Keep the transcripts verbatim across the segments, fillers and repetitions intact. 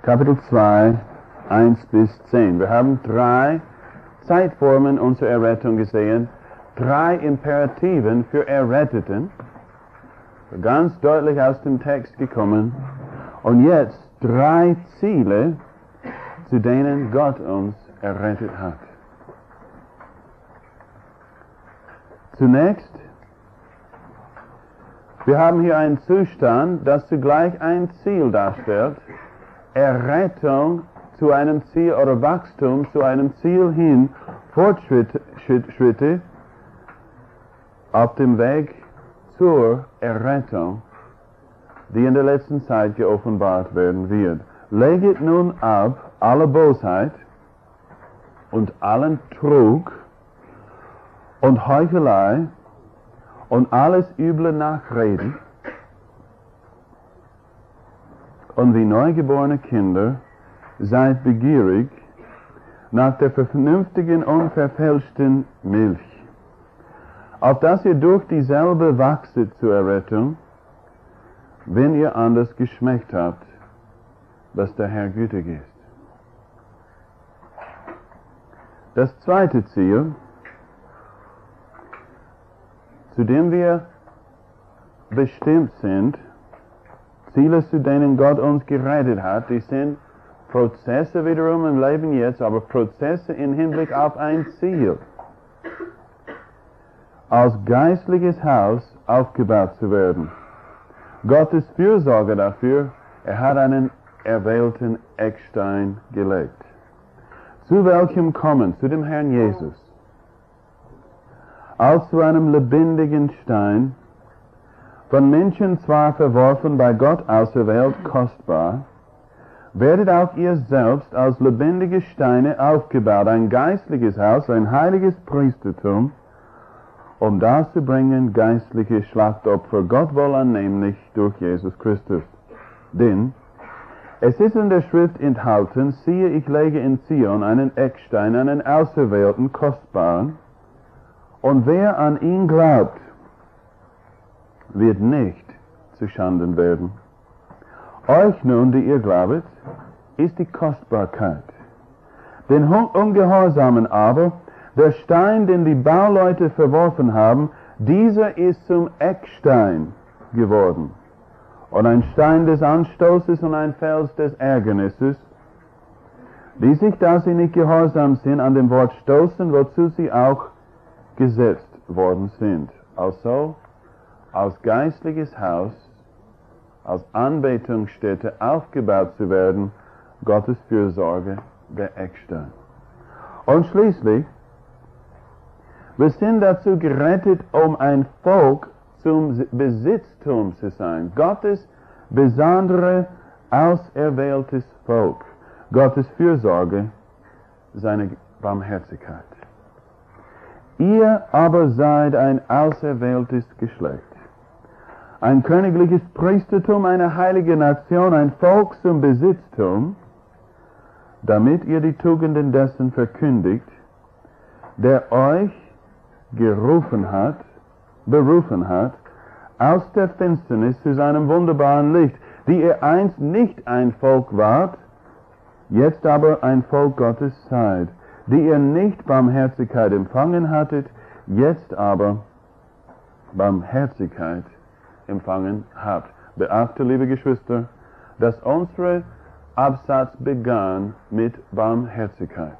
Kapitel zwei, eins bis zehn. Wir haben drei Zeitformen unserer Errettung gesehen, drei Imperativen für Erretteten, ganz deutlich aus dem Text gekommen, und jetzt drei Ziele, zu denen Gott uns errettet hat. Zunächst, wir haben hier einen Zustand, das zugleich ein Ziel darstellt, Errettung zu einem Ziel oder Wachstum zu einem Ziel hin, Fortschritte Schritte auf dem Weg zur Errettung, die in der letzten Zeit geoffenbart werden wird. Leget nun ab alle Bosheit und allen Trug und Heuchelei und alles üble Nachreden und wie neugeborene Kinder seid begierig nach der vernünftigen und verfälschten Milch, auf dass ihr durch dieselbe wachset zur Errettung, wenn ihr anders geschmeckt habt, dass der Herr gütig ist. Das zweite Ziel, zu dem wir bestimmt sind, Ziele, zu denen Gott uns gerettet hat, die sind Prozesse wiederum im Leben jetzt, aber Prozesse im Hinblick auf ein Ziel. Als geistliches Haus aufgebaut zu werden. Gottes Fürsorge dafür, er hat einen erwählten Eckstein gelegt. Zu welchem kommen? Zu dem Herrn Jesus. Als zu einem lebendigen Stein, von Menschen zwar verworfen, bei Gott auserwählt, kostbar, werdet auch ihr selbst als lebendige Steine aufgebaut, ein geistliches Haus, ein heiliges Priestertum, um darzubringen geistliche Schlachtopfer, Gott wohlannehmlich durch Jesus Christus. Denn es ist in der Schrift enthalten, siehe, ich lege in Zion einen Eckstein, einen auserwählten, kostbaren, und wer an ihn glaubt, wird nicht zu Schanden werden. Euch nun, die ihr glaubet, ist die Kostbarkeit. Den Ungehorsamen aber, der Stein, den die Bauleute verworfen haben, dieser ist zum Eckstein geworden. Und ein Stein des Anstoßes und ein Fels des Ärgernisses, die sich, da sie nicht gehorsam sind, an dem Wort stoßen, wozu sie auch gesetzt worden sind. Also, als geistliches Haus, als Anbetungsstätte aufgebaut zu werden, Gottes Fürsorge, der Eckstein. Und schließlich, wir sind dazu gerettet, um ein Volk zum Besitztum zu sein. Gottes besondere, auserwähltes Volk. Gottes Fürsorge, seine Barmherzigkeit. Ihr aber seid ein auserwähltes Geschlecht, ein königliches Priestertum, eine heilige Nation, ein Volk zum Besitztum, damit ihr die Tugenden dessen verkündigt, der euch gerufen hat, berufen hat, aus der Finsternis zu seinem wunderbaren Licht, die ihr einst nicht ein Volk wart, jetzt aber ein Volk Gottes seid, die ihr nicht Barmherzigkeit empfangen hattet, jetzt aber Barmherzigkeit empfangen habt. Beachte, liebe Geschwister, dass unsere Absatz begann mit Barmherzigkeit.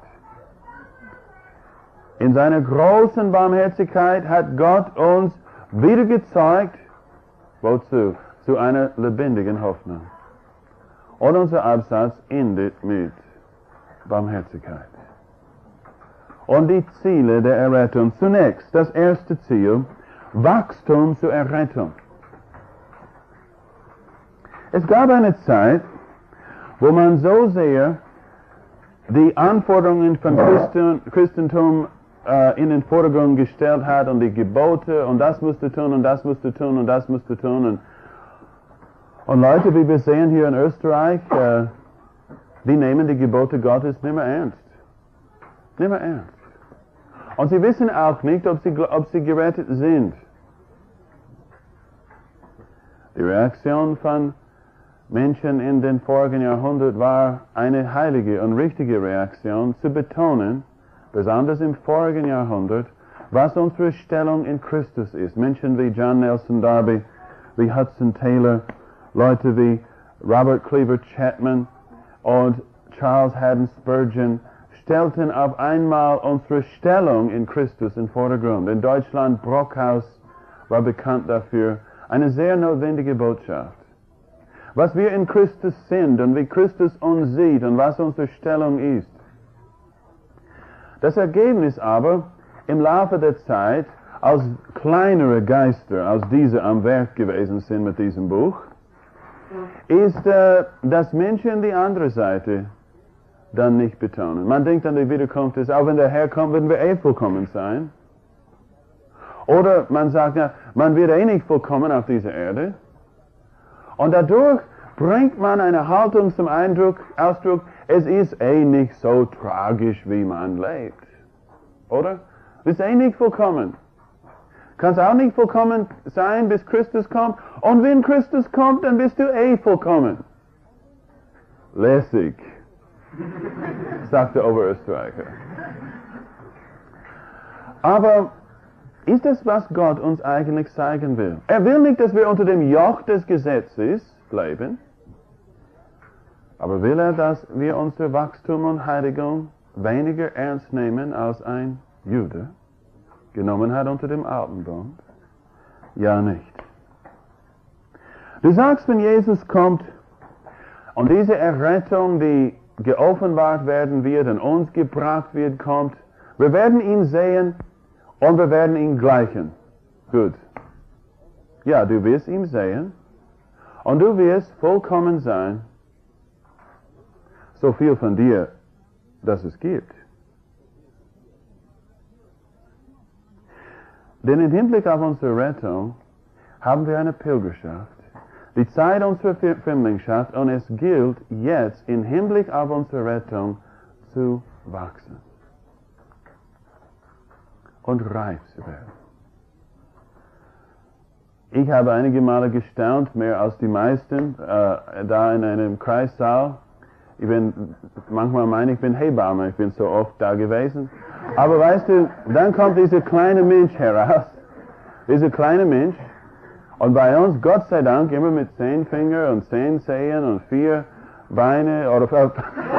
In seiner großen Barmherzigkeit hat Gott uns wieder gezeigt, wozu? Zu einer lebendigen Hoffnung. Und unser Absatz endet mit Barmherzigkeit. Und die Ziele der Errettung. Zunächst das erste Ziel, Wachstum zur Errettung. Es gab eine Zeit, wo man so sehr die Anforderungen von Christen, Christentum äh, in den Vordergrund gestellt hat und die Gebote und das musst du tun und das musst du tun und das musst du tun. Und, und Leute, wie wir sehen hier in Österreich, äh, die nehmen die Gebote Gottes nicht mehr ernst. Nicht mehr ernst. Und sie wissen auch nicht, ob sie, ob sie gerettet sind. Die Reaktion von Menschen in den vorigen Jahrhundert war eine heilige und richtige Reaktion zu betonen, besonders im vorigen Jahrhundert, was unsere Stellung in Christus ist. Menschen wie John Nelson Darby, wie Hudson Taylor, Leute wie Robert Cleaver Chapman und Charles Haddon Spurgeon stellten auf einmal unsere Stellung in Christus in Vordergrund. In Deutschland, Brockhaus war bekannt dafür, eine sehr notwendige Botschaft. Was wir in Christus sind und wie Christus uns sieht und was unsere Stellung ist. Das Ergebnis aber im Laufe der Zeit, als kleinere Geister als diese am Werk gewesen sind mit diesem Buch, ist, äh, dass Menschen die andere Seite dann nicht betonen. Man denkt an die Wiederkunft, ist, auch wenn der Herr kommt, werden wir eh vollkommen sein. Oder man sagt, ja, man wird eh nicht vollkommen auf dieser Erde. Und dadurch bringt man eine Haltung zum Eindruck, Ausdruck, es ist eh nicht so tragisch, wie man lebt. Oder? Es ist eh nicht vollkommen. Kannst auch nicht vollkommen sein, bis Christus kommt. Und wenn Christus kommt, dann bist du eh vollkommen. Lässig, sagt der Oberösterreicher. Aber ist das, was Gott uns eigentlich zeigen will? Er will nicht, dass wir unter dem Joch des Gesetzes leben, aber will er, dass wir unser Wachstum und Heiligung weniger ernst nehmen als ein Jude genommen hat unter dem alten Bund? Ja, nicht. Du sagst, wenn Jesus kommt und diese Errettung, die geoffenbart werden wird und uns gebracht wird, kommt, wir werden ihn sehen und wir werden ihn gleichen. Gut. Ja, du wirst ihn sehen und du wirst vollkommen sein. So viel von dir, dass es gibt. Denn im Hinblick auf unsere Rettung haben wir eine Pilgerschaft. Die Zeit unserer Fremdlingschaft, und es gilt jetzt im Hinblick auf unsere Rettung zu wachsen und reif zu werden. Ich habe einige Male gestaunt, mehr als die meisten, äh, da in einem Kreissaal. Ich bin, manchmal meine ich bin Hebamme, ich bin so oft da gewesen. Aber weißt du, dann kommt dieser kleine Mensch heraus, dieser kleine Mensch, und bei uns, Gott sei Dank, immer mit zehn Fingern und zehn Zehen und vier Beine oder vier.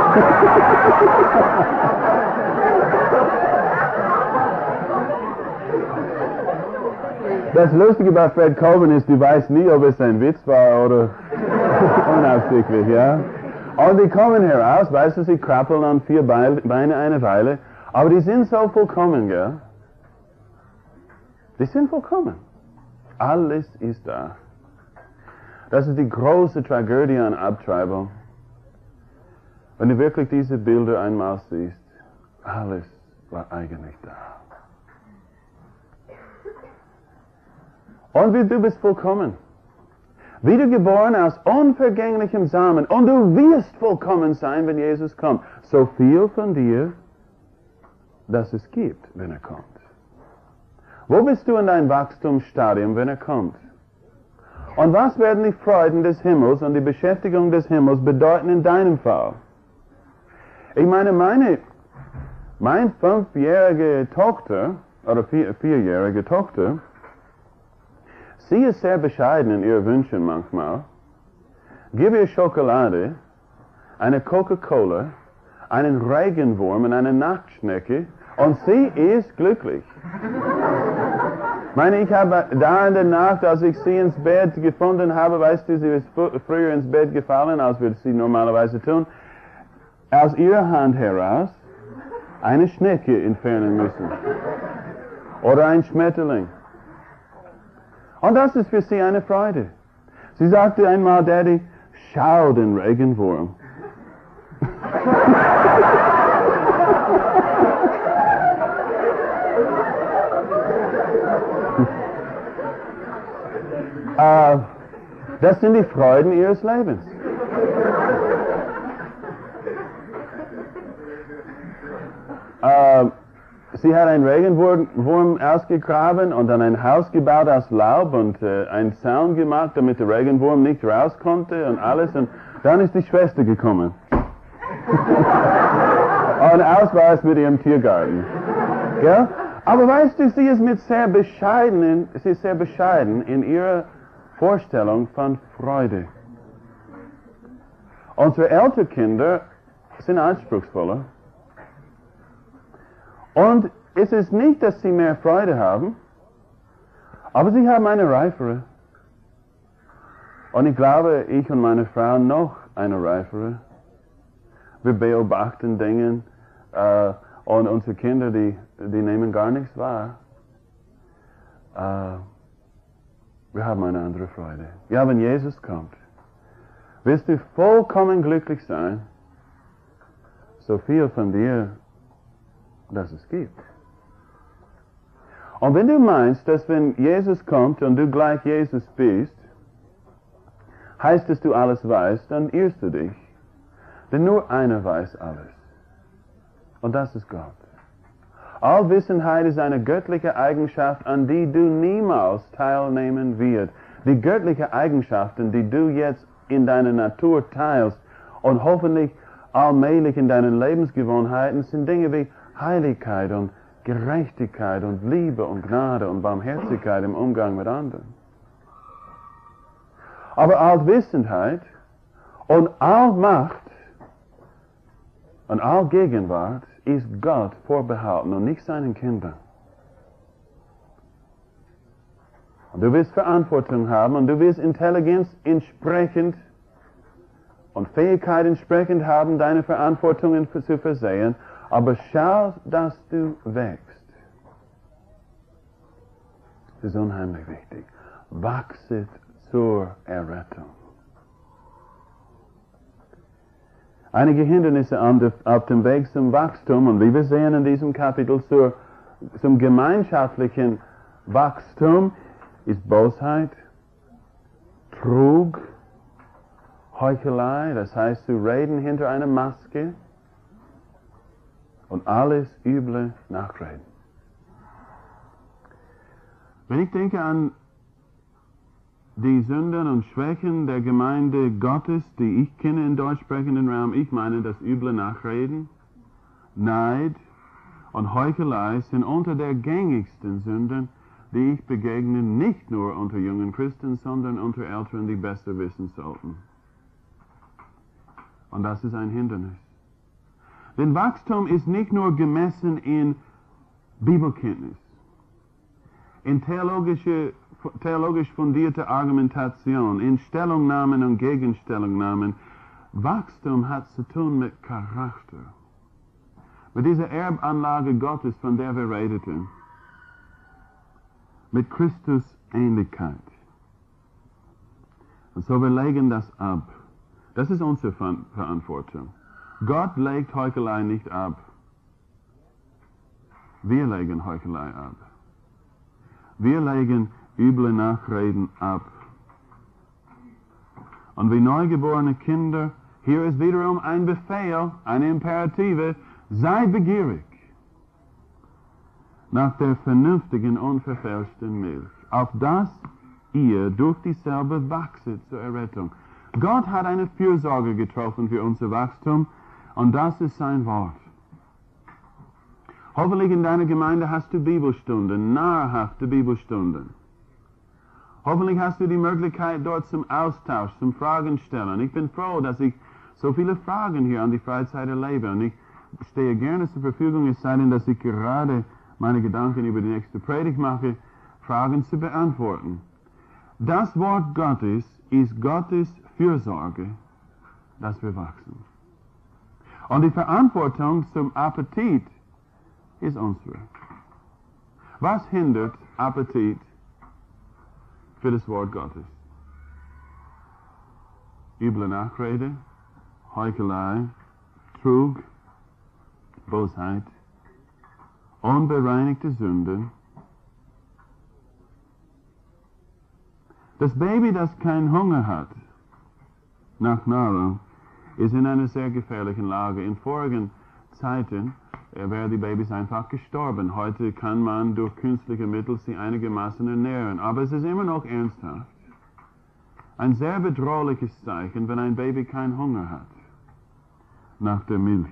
Das Lustige bei Fred Coben ist, du weißt nie, ob es ein Witz war oder unabsichtlich, ja. Und die kommen heraus, weißt du, sie krabbeln an vier Beine eine Weile, aber die sind so vollkommen, gell? Die sind vollkommen. Alles ist da. Das ist die große Tragödie an Abtreibung. Wenn du wirklich diese Bilder einmal siehst, alles war eigentlich da. Und wie du bist vollkommen. Wiedergeboren aus unvergänglichem Samen. Und du wirst vollkommen sein, wenn Jesus kommt. So viel von dir, dass es gibt, wenn er kommt. Wo bist du in deinem Wachstumsstadium, wenn er kommt? Und was werden die Freuden des Himmels und die Beschäftigung des Himmels bedeuten in deinem Fall? Ich meine, meine, meine fünfjährige Tochter, oder vier, vierjährige Tochter, sie ist sehr bescheiden in ihren Wünschen manchmal. Gib ihr Schokolade, eine Coca-Cola, einen Regenwurm und eine Nachtschnecke und sie ist glücklich. Ich meine, ich habe da in der Nacht, als ich sie ins Bett gefunden habe, weißt du, sie ist früher ins Bett gefallen, als wir sie normalerweise tun, aus ihrer Hand heraus eine Schnecke entfernen müssen. Oder ein Schmetterling. Und das ist für sie eine Freude. Sie sagte einmal, Daddy, schau den Regenwurm. uh, das sind die Freuden ihres Lebens. Uh, sie hat einen Regenwurm ausgegraben und dann ein Haus gebaut aus Laub und äh, einen Zaun gemacht, damit der Regenwurm nicht raus konnte und alles. Und dann ist die Schwester gekommen. Und aus war es mit ihrem Tiergarten. Gell? Aber weißt du, sie ist mit sehr bescheidenen, sie ist sehr bescheiden in ihrer Vorstellung von Freude. Unsere älteren Kinder sind anspruchsvoller. Und es ist nicht, dass sie mehr Freude haben, aber sie haben eine reifere. Und ich glaube, ich und meine Frau noch eine reifere. Wir beobachten Dinge äh, und unsere Kinder, die, die nehmen gar nichts wahr. Äh, wir haben eine andere Freude. Ja, wenn Jesus kommt, wirst du vollkommen glücklich sein, so viel von dir, dass es gibt. Und wenn du meinst, dass wenn Jesus kommt und du gleich Jesus bist, heißt, dass du alles weißt, dann irrst du dich. Denn nur einer weiß alles. Und das ist Gott. Allwissenheit ist eine göttliche Eigenschaft, an die du niemals teilnehmen wirst. Die göttlichen Eigenschaften, die du jetzt in deiner Natur teilst und hoffentlich allmählich in deinen Lebensgewohnheiten, sind Dinge wie Heiligkeit und Gerechtigkeit und Liebe und Gnade und Barmherzigkeit im Umgang mit anderen. Aber Allwissenheit und Allmacht und Allgegenwart ist Gott vorbehalten und nicht seinen Kindern. Und du wirst Verantwortung haben und du wirst Intelligenz entsprechend und Fähigkeit entsprechend haben, deine Verantwortungen zu versehen. Aber schau, dass du wächst. Das ist unheimlich wichtig. Wachset zur Errettung. Einige Hindernisse auf dem Weg zum Wachstum, und wie wir sehen in diesem Kapitel, zur, zum gemeinschaftlichen Wachstum, ist Bosheit, Trug, Heuchelei, das heißt zu reden hinter einer Maske, und alles üble Nachreden. Wenn ich denke an die Sünden und Schwächen der Gemeinde Gottes, die ich kenne im deutschsprechenden Raum, ich meine, das üble Nachreden, Neid und Heuchelei sind unter der gängigsten Sünden, die ich begegne, nicht nur unter jungen Christen, sondern unter Älteren, die besser wissen sollten. Und das ist ein Hindernis. Denn Wachstum ist nicht nur gemessen in Bibelkenntnis, in theologische, theologisch fundierte Argumentation, in Stellungnahmen und Gegenstellungnahmen. Wachstum hat zu tun mit Charakter, mit dieser Erbanlage Gottes, von der wir redeten, mit Christus Ähnlichkeit. Und so wir legen das ab. Das ist unsere Verantwortung. Gott legt Heuchelei nicht ab. Wir legen Heuchelei ab. Wir legen üble Nachreden ab. Und wie neugeborene Kinder, hier ist wiederum ein Befehl, eine Imperative, sei begierig nach der vernünftigen, unverfälschten Milch, auf dass ihr durch dieselbe wachset zur Errettung. Gott hat eine Fürsorge getroffen für unser Wachstum, und das ist sein Wort. Hoffentlich in deiner Gemeinde hast du Bibelstunden, nahrhafte Bibelstunden. Hoffentlich hast du die Möglichkeit dort zum Austausch, zum Fragen stellen. Ich bin froh, dass ich so viele Fragen hier an die Freizeit erlebe, und ich stehe gerne zur Verfügung, es sei denn, dass ich gerade meine Gedanken über die nächste Predigt mache, Fragen zu beantworten. Das Wort Gottes ist Gottes Fürsorge, dass wir wachsen. Und die Verantwortung zum Appetit ist unsere. Was hindert Appetit für das Wort Gottes? Üble Nachrede, Heuchelei, Trug, Bosheit, unbereinigte Sünden. Das Baby, das keinen Hunger hat nach Nahrung, ist in einer sehr gefährlichen Lage. In vorigen Zeiten wären die Babys einfach gestorben. Heute kann man durch künstliche Mittel sie einigermaßen ernähren, aber es ist immer noch ernsthaft. Ein sehr bedrohliches Zeichen, wenn ein Baby keinen Hunger hat nach der Milch.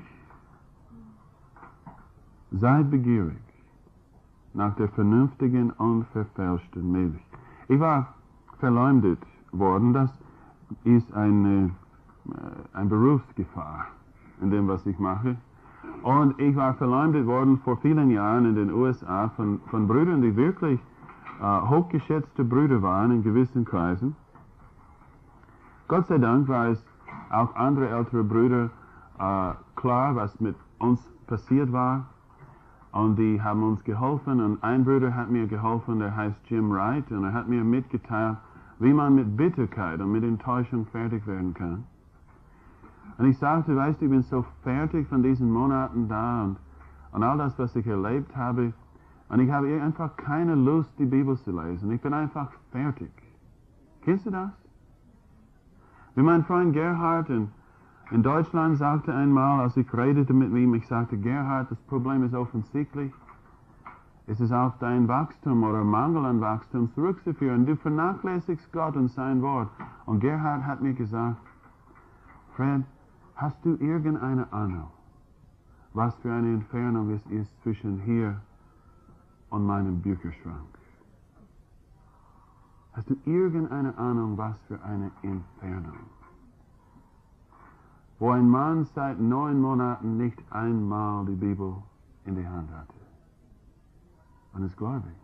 Seid begierig nach der vernünftigen, unverfälschten Milch. Ich war verleumdet worden, das ist eine, eine Berufsgefahr in dem, was ich mache. Und ich war verleumdet worden vor vielen Jahren in den U S A von, von Brüdern, die wirklich äh, hochgeschätzte Brüder waren in gewissen Kreisen. Gott sei Dank war es auch andere ältere Brüder äh, klar, was mit uns passiert war. Und die haben uns geholfen. Und ein Bruder hat mir geholfen, der heißt Jim Wright. Und er hat mir mitgeteilt, wie man mit Bitterkeit und mit Enttäuschung fertig werden kann. Und ich sagte, weißt du, ich bin so fertig von diesen Monaten da und, und all das, was ich erlebt habe. Und ich habe einfach keine Lust, die Bibel zu lesen. Ich bin einfach fertig. Kennst du das? Wie mein Freund Gerhard in, in Deutschland sagte einmal, als ich redete mit ihm, ich sagte, Gerhard, das Problem ist offensichtlich. Es ist auf dein Wachstum oder Mangel an Wachstum zurückzuführen. Du vernachlässigst Gott und sein Wort. Und Gerhard hat mir gesagt, Fred, hast du irgendeine Ahnung, was für eine Entfernung es ist zwischen hier und meinem Bücherschrank? Hast du irgendeine Ahnung, was für eine Entfernung? Wo ein Mann seit neun Monaten nicht einmal die Bibel in die Hand hatte. Und es glaube ich.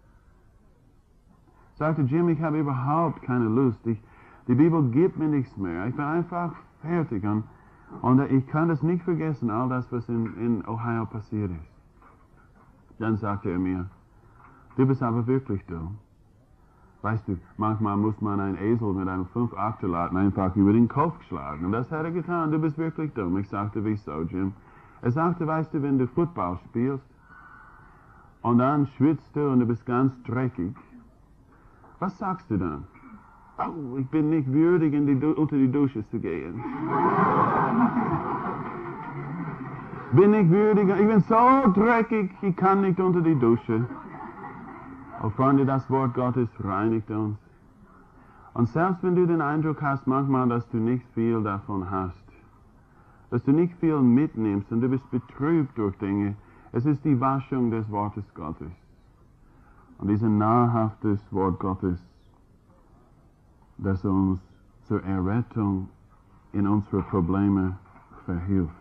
Sagte Jim, ich habe überhaupt keine Lust. Ich, die Bibel gibt mir nichts mehr. Ich bin einfach fertig. Und, und ich kann das nicht vergessen, all das, was in, in Ohio passiert ist. Dann sagte er mir, du bist aber wirklich dumm. Weißt du, manchmal muss man einen Esel mit einem fünf-Achtel-Laden einfach über den Kopf schlagen. Und das hat er getan. Du bist wirklich dumm. Ich sagte, wieso, Jim? Er sagte, weißt du, wenn du Football spielst und dann schwitzt du und du bist ganz dreckig, was sagst du dann? Oh, ich bin nicht würdig, in die du unter die Dusche zu gehen. Bin nicht würdig, ich bin so dreckig, ich kann nicht unter die Dusche. Oh Freunde, das Wort Gottes reinigt uns. Und selbst wenn du den Eindruck hast manchmal, dass du nicht viel davon hast, dass du nicht viel mitnimmst und du bist betrübt durch Dinge, es ist die Waschung des Wortes Gottes. Und dieses nahrhaftes Wort Gottes, das uns zur Errettung in unsere Probleme verhilft.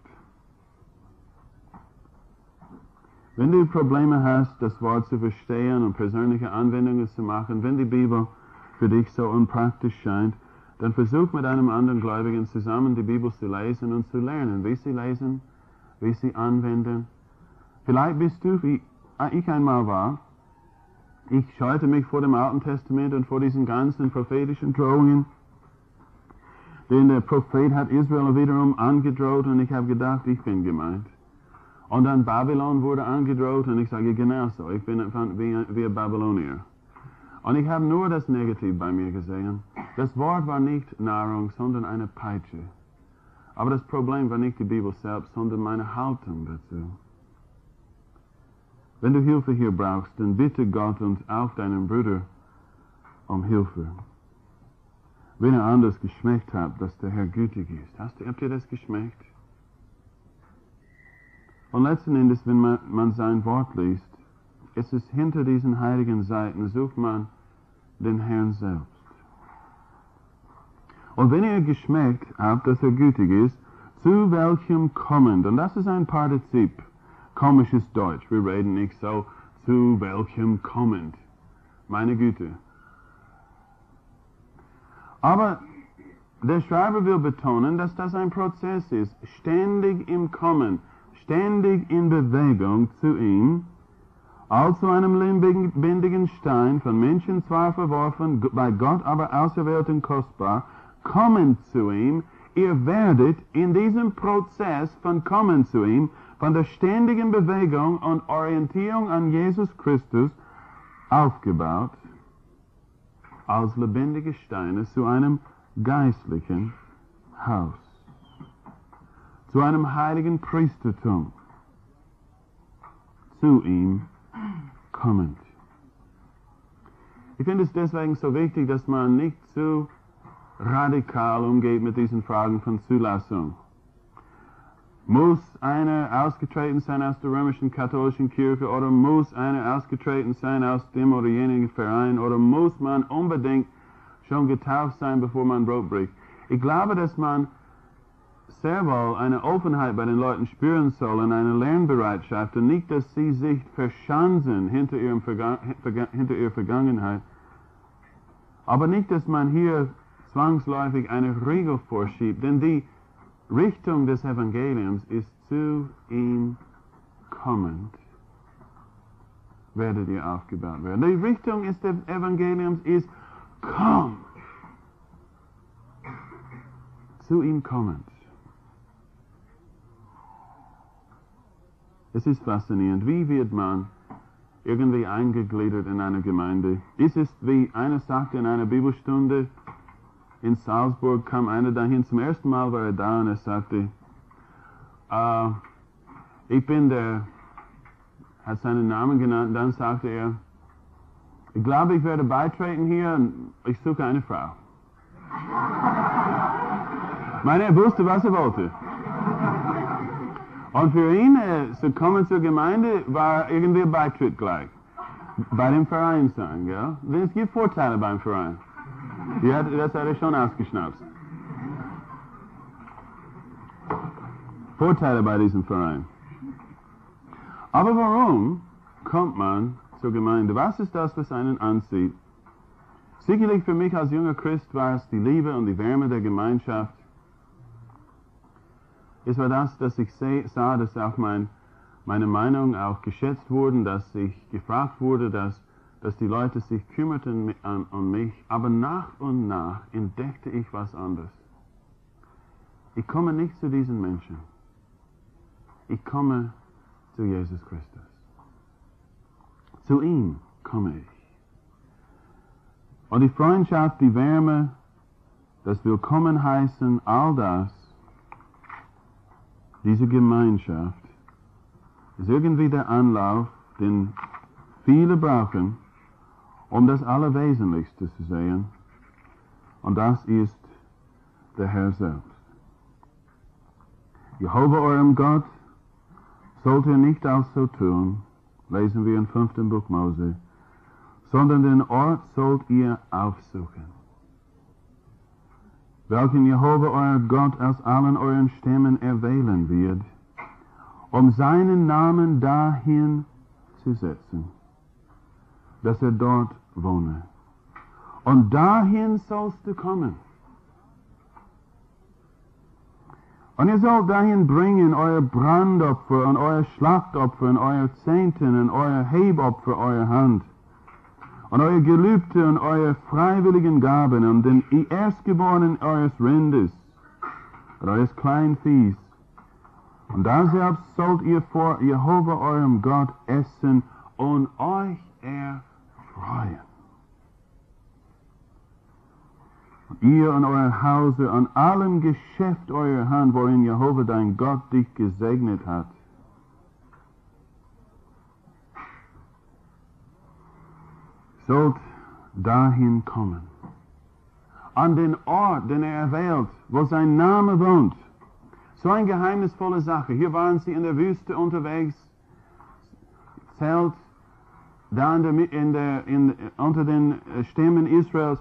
Wenn du Probleme hast, das Wort zu verstehen und persönliche Anwendungen zu machen, wenn die Bibel für dich so unpraktisch scheint, dann versuch mit einem anderen Gläubigen zusammen die Bibel zu lesen und zu lernen, wie sie lesen, wie sie anwenden. Vielleicht bist du, wie ich einmal war, ich scheute mich vor dem Alten Testament und vor diesen ganzen prophetischen Drohungen, denn der Prophet hat Israel wiederum angedroht und ich habe gedacht, ich bin gemeint. Und dann Babylon wurde angedroht und ich sage genau so, ich bin wie, wie ein Babylonier. Und ich habe nur das Negative bei mir gesehen. Das Wort war nicht Nahrung, sondern eine Peitsche. Aber das Problem war nicht die Bibel selbst, sondern meine Haltung dazu. Wenn du Hilfe hier brauchst, dann bitte Gott und auch deinen Bruder um Hilfe. Wenn ihr anders geschmeckt habt, dass der Herr gütig ist, hast, habt ihr das geschmeckt? Und letzten Endes, wenn man, man sein Wort liest, ist es hinter diesen heiligen Seiten, sucht man den Herrn selbst. Und wenn ihr geschmeckt habt, dass er gütig ist, zu welchem kommend, und das ist ein Partizip, komisches Deutsch, wir reden nicht so, zu welchem kommend, meine Güte. Aber der Schreiber will betonen, dass das ein Prozess ist, ständig im Kommen, ständig in Bewegung zu ihm, als zu einem lebendigen Stein, von Menschen zwar verworfen, bei Gott aber auserwählt und kostbar, kommen zu ihm. Ihr werdet in diesem Prozess von Kommen zu ihm, von der ständigen Bewegung und Orientierung an Jesus Christus, aufgebaut, als lebendige Steine zu einem geistlichen Haus, zu einem heiligen Priestertum, zu ihm kommend. Ich finde es deswegen so wichtig, dass man nicht zu radikal umgeht mit diesen Fragen von Zulassung. Muss einer ausgetreten sein aus der römischen katholischen Kirche oder muss einer ausgetreten sein aus dem oder jenigen Verein oder muss man unbedingt schon getauft sein, bevor man Brot bricht? Ich glaube, dass man sehr wohl eine Offenheit bei den Leuten spüren soll und eine Lernbereitschaft und nicht, dass sie sich verschanzen hinter, ihrem Verga hinter ihrer Vergangenheit. Aber nicht, dass man hier zwangsläufig eine Regel vorschiebt, denn die Richtung des Evangeliums ist zu ihm kommend, werdet ihr aufgebaut werden. Die Richtung des Evangeliums ist, komm, zu ihm kommend. Es ist faszinierend, wie wird man irgendwie eingegliedert in eine Gemeinde. Es ist, wie einer sagte in einer Bibelstunde, in Salzburg kam einer dahin, zum ersten Mal war er da und er sagte, uh, ich bin der, hat seinen Namen genannt, dann sagte er, ich glaube, ich werde beitreten hier und ich suche eine Frau. Ich meine, er wusste, was er wollte. Und für ihn, äh, zu kommen zur Gemeinde, war irgendwie ein Beitritt gleich. Bei dem Verein sein, gell? Denn es gibt Vorteile beim Verein. Die hat, das hat er schon ausgeschnappt. Vorteile bei diesem Verein. Aber warum kommt man zur Gemeinde? Was ist das, was einen anzieht? Sicherlich für mich als junger Christ war es die Liebe und die Wärme der Gemeinschaft. Es war das, dass ich sah, dass auch mein, meine Meinung auch geschätzt wurde, dass ich gefragt wurde, dass, dass die Leute sich kümmerten an, an mich. Aber nach und nach entdeckte ich was anderes. Ich komme nicht zu diesen Menschen. Ich komme zu Jesus Christus. Zu ihm komme ich. Und die Freundschaft, die Wärme, das Willkommenheißen, all das, diese Gemeinschaft, ist irgendwie der Anlauf, den viele brauchen, um das Allerwesentlichste zu sehen. Und das ist der Herr selbst. Jehova, eurem Gott, sollt ihr nicht also tun, lesen wir im fünften Buch Mose, sondern den Ort sollt ihr aufsuchen, welchen Jehova, euer Gott, aus allen euren Stämmen erwählen wird, um seinen Namen dahin zu setzen, dass er dort wohne. Und dahin sollst du kommen. Und ihr sollt dahin bringen euer Brandopfer und euer Schlachtopfer und euer Zehnten und euer Hebopfer, euer Hand, und euer Gelübde und euer freiwilligen Gaben und den Erstgeborenen eures Rindes und eures Kleinviehs. Und daselbst sollt ihr vor Jehova eurem Gott essen und euch erfreuen. Und ihr und euer Hause an allem Geschäft eurer Hand, worin Jehova dein Gott dich gesegnet hat. Sollt dahin kommen, an den Ort, den er erwählt, wo sein Name wohnt. So eine geheimnisvolle Sache. Hier waren sie in der Wüste unterwegs, Zelt, da in der, in der, in, unter den Stämmen Israels.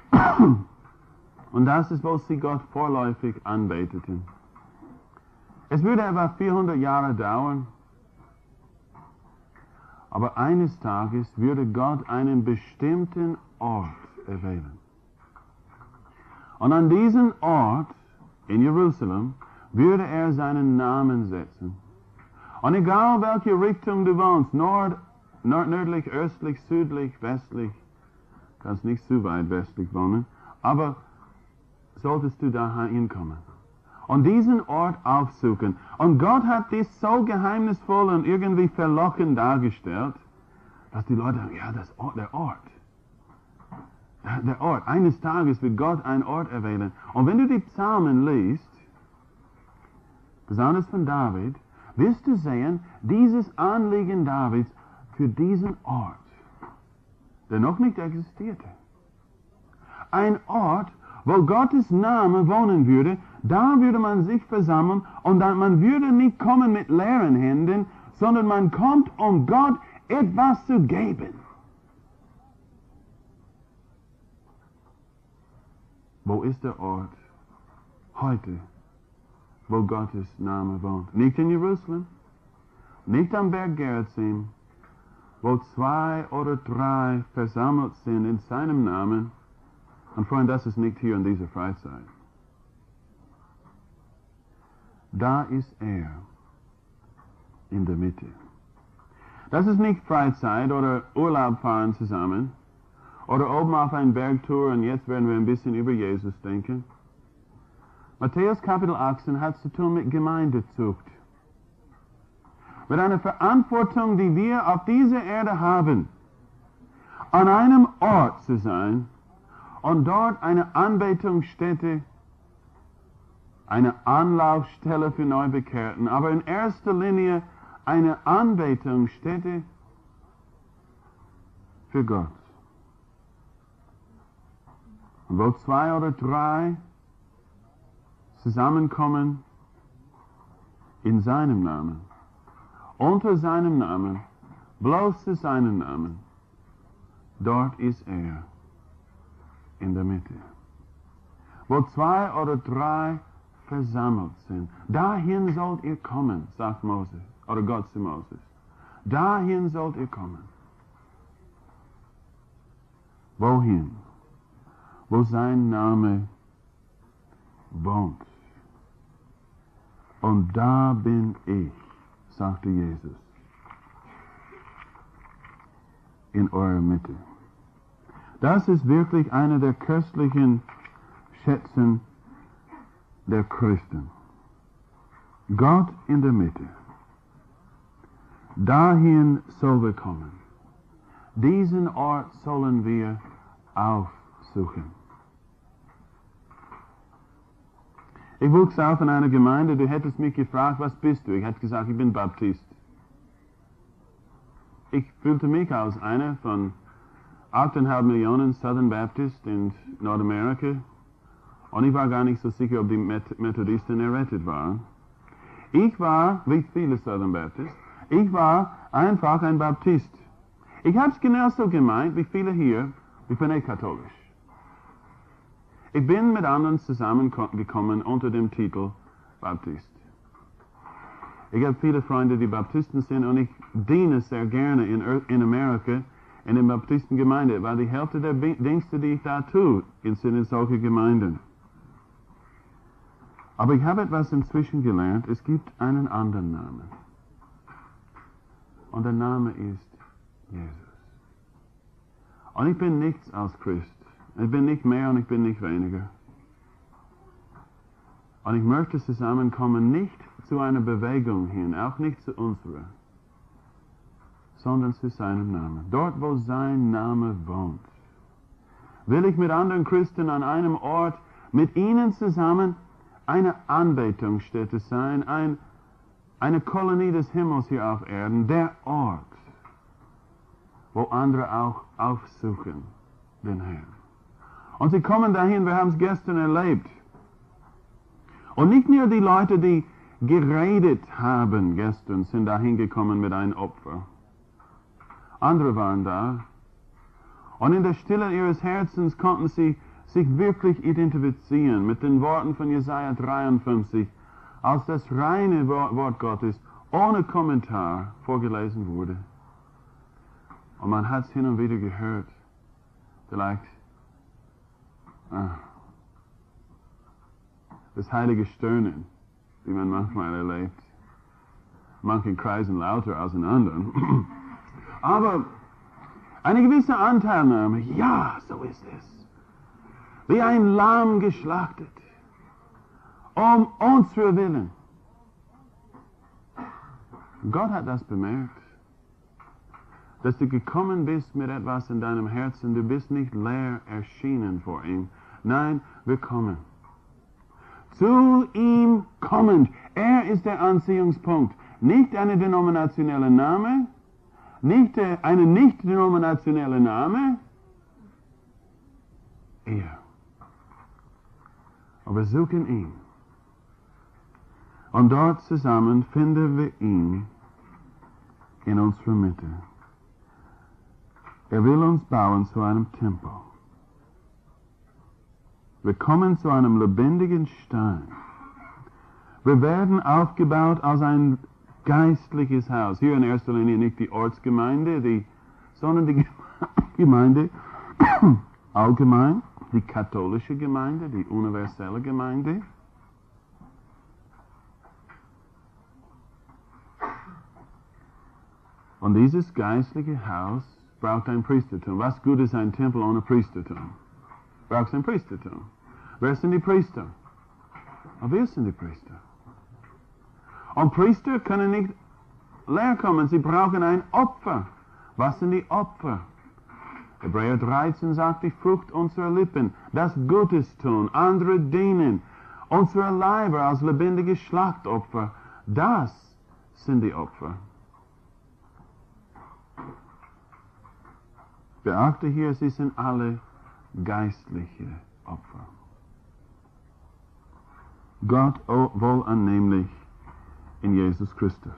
Und das ist, wo sie Gott vorläufig anbeteten. Es würde etwa vierhundert Jahre dauern, aber eines Tages würde Gott einen bestimmten Ort erwählen. Und an diesen Ort in Jerusalem würde er seinen Namen setzen. Und egal welche Richtung du wohnst, Nord, Nord, nördlich, östlich, südlich, westlich, kannst nicht zu weit westlich wohnen, aber solltest du da hinkommen und diesen Ort aufsuchen. Und Gott hat dies so geheimnisvoll und irgendwie verlockend dargestellt, dass die Leute sagen, ja, das Ort, der Ort. Der Ort. Eines Tages wird Gott einen Ort erwählen. Und wenn du die Psalmen liest, besonders von David, wirst du sehen, dieses Anliegen Davids für diesen Ort, der noch nicht existierte. Ein Ort, wo Gottes Name wohnen würde, da würde man sich versammeln und dann, man würde nicht kommen mit leeren Händen, sondern man kommt, um Gott etwas zu geben. Wo ist der Ort heute, wo Gottes Name wohnt? Nicht in Jerusalem, nicht am Berg Gerizim, wo zwei oder drei versammelt sind in seinem Namen. Und Freunde, das ist nicht hier in dieser Freizeit. Da ist er in der Mitte. Das ist nicht Freizeit oder Urlaub fahren zusammen oder oben auf eine Bergtour und jetzt werden wir ein bisschen über Jesus denken. Matthäus Kapitel achtzehn hat zu tun mit Gemeindezucht. Mit einer Verantwortung, die wir auf dieser Erde haben, an einem Ort zu sein, und dort eine Anbetungsstätte, eine Anlaufstelle für Neubekehrten, aber in erster Linie eine Anbetungsstätte für Gott. Und wo zwei oder drei zusammenkommen in seinem Namen, unter seinem Namen, bloß zu seinem Namen, dort ist er. In der Mitte. Wo zwei oder drei versammelt sind. Dahin sollt ihr kommen, sagt Moses, oder Gott zu Moses. Dahin sollt ihr kommen. Wohin? Wo sein Name wohnt. Und da bin ich, sagte Jesus, in eurer Mitte. Das ist wirklich einer der köstlichen Schätzen der Christen. Gott in der Mitte. Dahin sollen wir kommen. Diesen Ort sollen wir aufsuchen. Ich wuchs auf in einer Gemeinde, du hättest mich gefragt, was bist du? Ich hätte gesagt, ich bin Baptist. Ich fühlte mich als einer von achteinhalb Millionen Southern Baptists in Nordamerika und ich war gar nicht so sicher, ob die Methodisten errettet waren. Ich war, wie viele Southern Baptists, ich war einfach ein Baptist. Ich habe es genauso gemeint, wie viele hier, ich bin eh katholisch. Ich bin mit anderen zusammengekommen unter dem Titel Baptist. Ich habe viele Freunde, die Baptisten sind und ich diene sehr gerne in, in Amerika in der Baptistengemeinde, weil die Hälfte der Dienste, die ich da tue, sind in solche Gemeinden. Aber ich habe etwas inzwischen gelernt, es gibt einen anderen Namen. Und der Name ist Jesus. Und ich bin nichts als Christ. Ich bin nicht mehr und ich bin nicht weniger. Und ich möchte zusammenkommen, nicht zu einer Bewegung hin, auch nicht zu unserer, sondern zu seinem Namen. Dort, wo sein Name wohnt, will ich mit anderen Christen an einem Ort mit ihnen zusammen eine Anbetungsstätte sein, ein, eine Kolonie des Himmels hier auf Erden, der Ort, wo andere auch aufsuchen den Herrn. Und sie kommen dahin, wir haben es gestern erlebt. Und nicht nur die Leute, die geredet haben gestern, sind dahin gekommen mit einem Opfer. Andere waren da. Und in der Stille ihres Herzens konnten sie sich wirklich identifizieren mit den Worten von Jesaja dreiundfünfzig, als das reine Wort Gottes ohne Kommentar vorgelesen wurde. Und man hat es hin und wieder gehört. Vielleicht ah, das heilige Stöhnen, wie man manchmal erlebt. Manche kreisen lauter als in anderen. Aber eine gewisse Anteilnahme, ja, so ist es. Wie ein Lamm geschlachtet, um unser Willen. Gott hat das bemerkt, dass du gekommen bist mit etwas in deinem Herzen. Du bist nicht leer erschienen vor ihm. Nein, wir kommen. Zu ihm kommend. Er ist der Anziehungspunkt. Nicht eine denominationelle Name, nicht äh, eine nicht denominationelle Name, er. Aber wir suchen ihn. Und dort zusammen finden wir ihn in unserer Mitte. Er will uns bauen zu einem Tempel. Wir kommen zu einem lebendigen Stein. Wir werden aufgebaut als ein geistliches Haus. Hier in erster Linie nicht die Ortsgemeinde, die, sondern die Gemeinde allgemein, die katholische Gemeinde, die universelle Gemeinde. Und dieses geistliche Haus braucht ein Priestertum. Was gut ist ein Tempel ohne Priestertum? Braucht ein Priestertum. Wer sind die Priester? Aber wir sind die Priester. Und Priester können nicht leer kommen, sie brauchen ein Opfer. Was sind die Opfer? Hebräer dreizehn sagt, die Frucht unserer Lippen, das Gutes tun, andere dienen, unsere Leiber als lebendige Schlachtopfer, das sind die Opfer. Beachte hier, sie sind alle geistliche Opfer. Gott wohlannehmlich in Jesus Christus.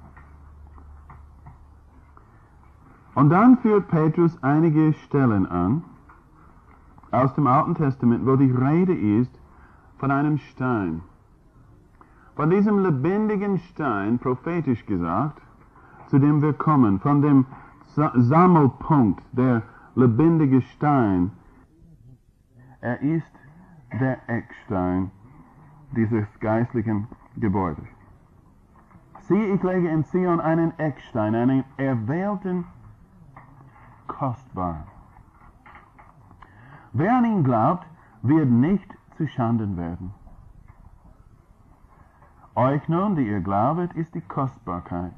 Und dann führt Petrus einige Stellen an aus dem Alten Testament, wo die Rede ist von einem Stein. Von diesem lebendigen Stein, prophetisch gesagt, zu dem wir kommen, von dem Sammelpunkt, der lebendige Stein. Er ist der Eckstein dieses geistlichen Gebäudes. Siehe, ich lege in Zion einen Eckstein, einen erwählten, kostbar. Wer an ihn glaubt, wird nicht zu Schanden werden. Euch nun, die ihr glaubet, ist die Kostbarkeit.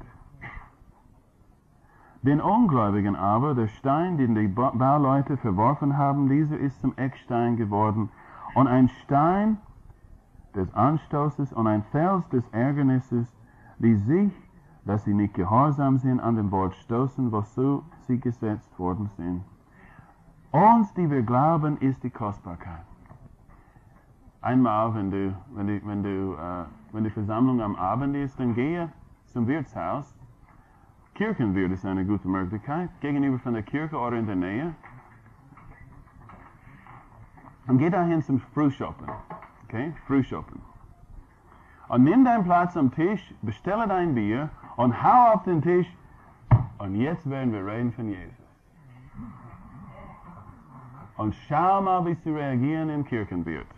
Den Ungläubigen aber, der Stein, den die Bauleute verworfen haben, dieser ist zum Eckstein geworden und ein Stein des Anstoßes und ein Fels des Ärgernisses, die sich, dass sie nicht gehorsam sind, an dem Wort stoßen, wozu sie gesetzt worden sind. Uns, die wir glauben, ist die Kostbarkeit. Einmal, wenn du, wenn du, wenn du, äh, wenn die Versammlung am Abend ist, dann gehe zum Wirtshaus. Kirchenwirt ist eine gute Möglichkeit, gegenüber von der Kirche oder in der Nähe. Und geh dahin zum Frühshoppen. Okay, Frühshoppen. Und nimm deinen Platz am Tisch, bestelle dein Bier und hau auf den Tisch. Und jetzt werden wir reden von Jesus. Und schau mal, wie sie reagieren im Kirchenwirt.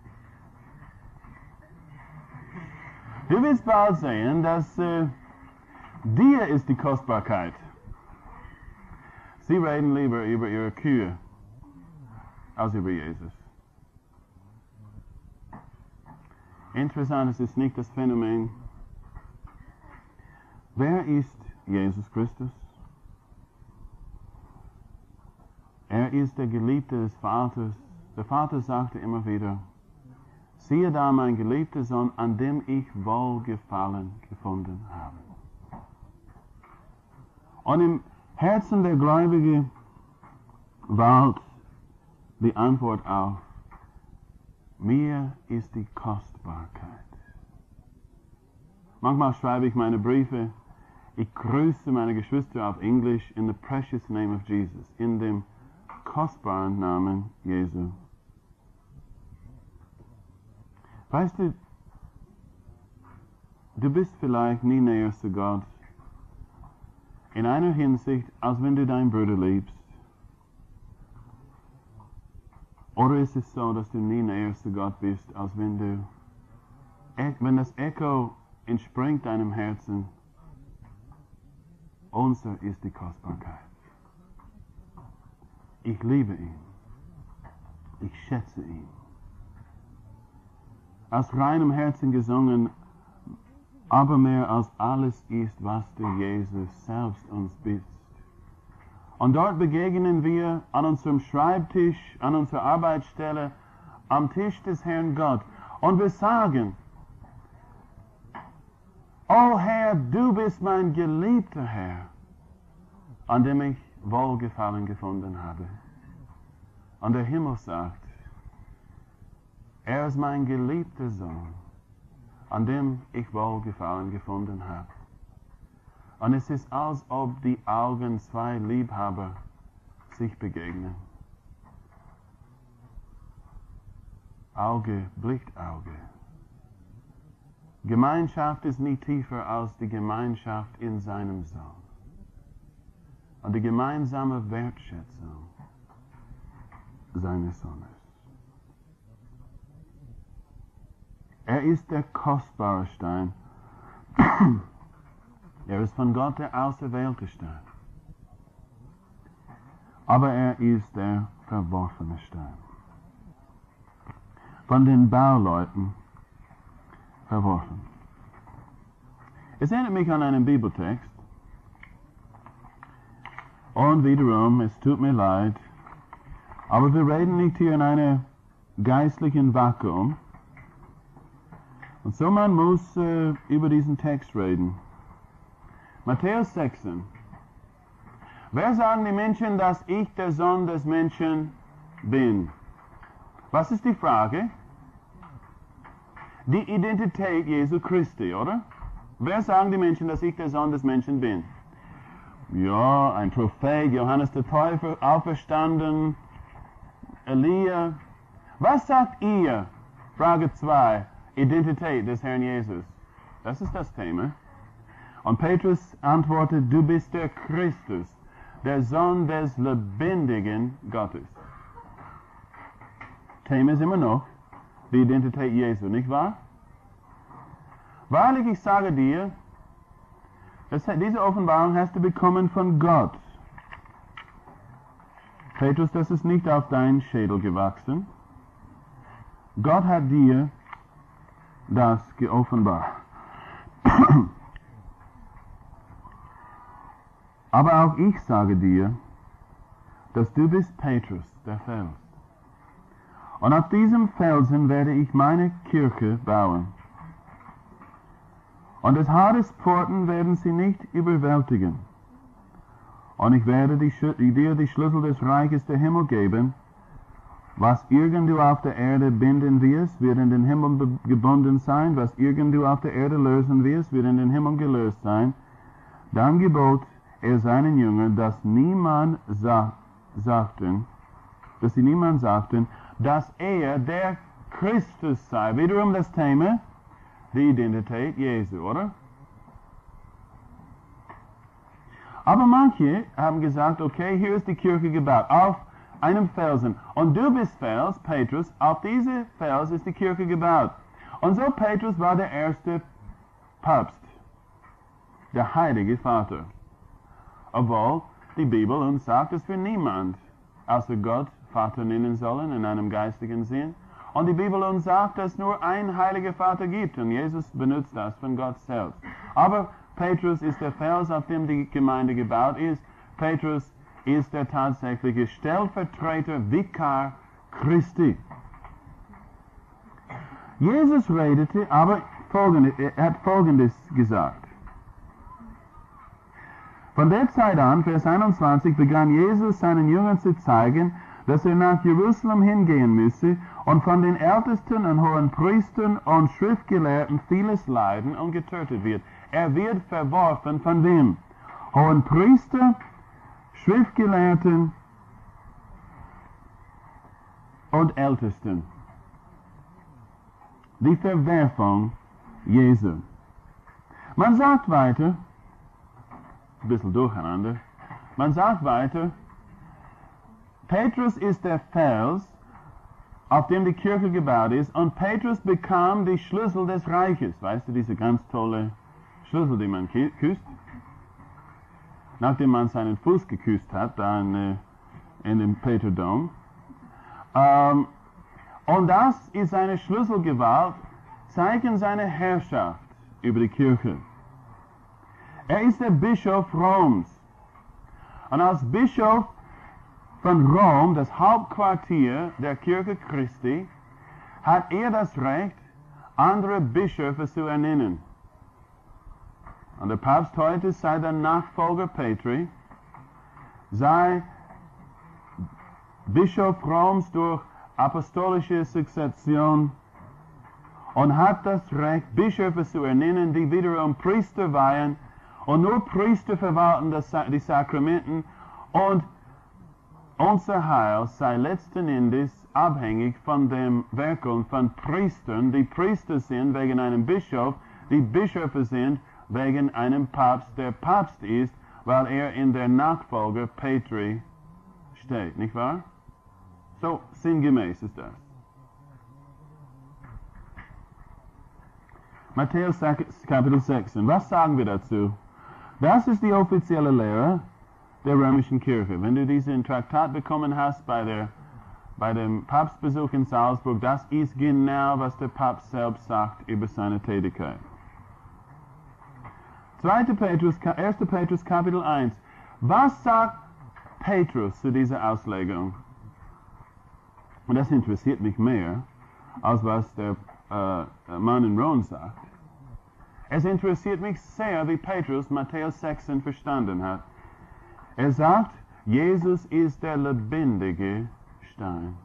Du wirst bald sehen, dass äh, dir ist die Kostbarkeit. Sie reden lieber über ihre Kühe als über Jesus. Interessant, es ist nicht das Phänomen. Wer ist Jesus Christus? Er ist der Geliebte des Vaters. Der Vater sagte immer wieder, siehe da mein geliebter Sohn, an dem ich Wohlgefallen gefunden habe. Und im Herzen der Gläubigen wallt die Antwort auf, mir ist die Kostbarkeit. Manchmal schreibe ich meine Briefe, ich grüße meine Geschwister auf Englisch in the precious name of Jesus, in dem kostbaren Namen Jesu. Weißt du, du bist vielleicht nie näher zu Gott, in einer Hinsicht, als wenn du deinen Bruder liebst. Oder ist es so, dass du nie näher zu Gott bist, als wenn du, wenn das Echo entspringt deinem Herzen, unser ist die Kostbarkeit. Ich liebe ihn. Ich schätze ihn. Aus reinem Herzen gesungen, aber mehr als alles ist, was du, Jesus, selbst uns bist. Und dort begegnen wir an unserem Schreibtisch, an unserer Arbeitsstelle, am Tisch des Herrn Gott. Und wir sagen, O Herr, du bist mein geliebter Herr, an dem ich Wohlgefallen gefunden habe. Und der Himmel sagt, er ist mein geliebter Sohn, an dem ich Wohlgefallen gefunden habe. Und es ist, als ob die Augen zwei Liebhaber sich begegnen. Auge blickt Auge. Gemeinschaft ist nie tiefer als die Gemeinschaft in seinem Sohn. Und die gemeinsame Wertschätzung seines Sohnes. Er ist der kostbare Stein. Er ist von Gott der auserwählte Stein. Aber er ist der verworfene Stein. Von den Bauleuten verworfen. Es erinnert mich an einen Bibeltext. Und wiederum, es tut mir leid, aber wir reden nicht hier in einem geistlichen Vakuum. Und so man muss äh, über diesen Text reden. Matthäus sechzehn. Wer sagen die Menschen, dass ich der Sohn des Menschen bin? Was ist die Frage? Die Identität Jesu Christi, oder? Wer sagen die Menschen, dass ich der Sohn des Menschen bin? Ja, ein Prophet, Johannes der Täufer, auferstanden, Elia. Was sagt ihr? Frage zwei. Identität des Herrn Jesus. Das ist das Thema. Und Petrus antwortet, du bist der Christus, der Sohn des lebendigen Gottes. Thema ist immer noch die Identität Jesu, nicht wahr? Wahrlich, ich sage dir, das, diese Offenbarung hast du bekommen von Gott. Petrus, das ist nicht auf deinen Schädel gewachsen. Gott hat dir das geoffenbart. Aber auch ich sage dir, dass du bist Petrus, der Fels. Und auf diesem Felsen werde ich meine Kirche bauen. Und des Hades Pforten werden sie nicht überwältigen. Und ich werde die, dir die Schlüssel des Reiches der Himmel geben. Was irgend du auf der Erde binden wirst, wird in den Himmel gebunden sein. Was irgend du auf der Erde lösen wirst, wird in den Himmel gelöst sein. Dann gebot er seinen Jüngern, dass niemand sa sagten, dass sie niemand sagten, dass er der Christus sei. Wiederum das Thema, die Identität Jesu, oder? Aber manche haben gesagt, okay, hier ist die Kirche gebaut, auf einem Felsen. Und du bist Fels, Petrus, auf diese Fels ist die Kirche gebaut. Und so Petrus war der erste Papst, der Heilige Vater. Obwohl die Bibel uns sagt, dass wir niemand außer Gott Vater nennen sollen in einem geistigen Sinn. Und die Bibel uns sagt, dass nur ein heiliger Vater gibt. Und Jesus benutzt das von Gott selbst. Aber Petrus ist der Fels, auf dem die Gemeinde gebaut ist. Petrus ist der tatsächliche Stellvertreter, Vikar Christi. Jesus redete, aber folgendes, er hat Folgendes gesagt. Von der Zeit an, Vers einundzwanzig, begann Jesus seinen Jüngern zu zeigen, dass er nach Jerusalem hingehen müsse und von den Ältesten und hohen Priestern und Schriftgelehrten vieles leiden und getötet wird. Er wird verworfen von wem? Hohen Priester, Schriftgelehrten und Ältesten. Die Verwerfung Jesu. Man sagt weiter, ein bisschen durcheinander, man sagt weiter, Petrus ist der Fels, auf dem die Kirche gebaut ist, und Petrus bekam die Schlüssel des Reiches. Weißt du, diese ganz tolle Schlüssel, die man küsst? Nachdem man seinen Fuß geküsst hat, da in, äh, in dem Peterdom. Ähm, und das ist seine Schlüsselgewalt, zeigen seine Herrschaft über die Kirche. Er ist der Bischof Roms. Und als Bischof von Rom, das Hauptquartier der Kirche Christi, hat er das Recht, andere Bischöfe zu ernennen. Und der Papst heute sei der Nachfolger Petri, sei Bischof Roms durch apostolische Sukzession und hat das Recht, Bischöfe zu ernennen, die wiederum Priester weihen, und nur Priester verwalten das, die Sakramenten, und unser Heil sei letzten Endes abhängig von dem Wirken von Priestern, die Priester sind wegen einem Bischof, die Bischöfe sind wegen einem Papst, der Papst ist, weil er in der Nachfolger Petri steht, nicht wahr? So sinngemäß ist das. Matthäus Kapitel sechzehn. Was sagen wir dazu? Das ist die offizielle Lehre der römischen Kirche. Wenn du diesen Traktat bekommen hast bei, der, bei dem Papstbesuch in Salzburg, das ist genau, was der Papst selbst sagt über seine Tätigkeit. zweiter Petrus, erster Petrus Kapitel eins. Was sagt Petrus zu dieser Auslegung? Und das interessiert mich mehr, als was der äh, Mann in Rom sagt. Es interessiert mich sehr, wie Petrus Matthäus sechzehn verstanden hat. Er sagt, Jesus ist der lebendige Stein.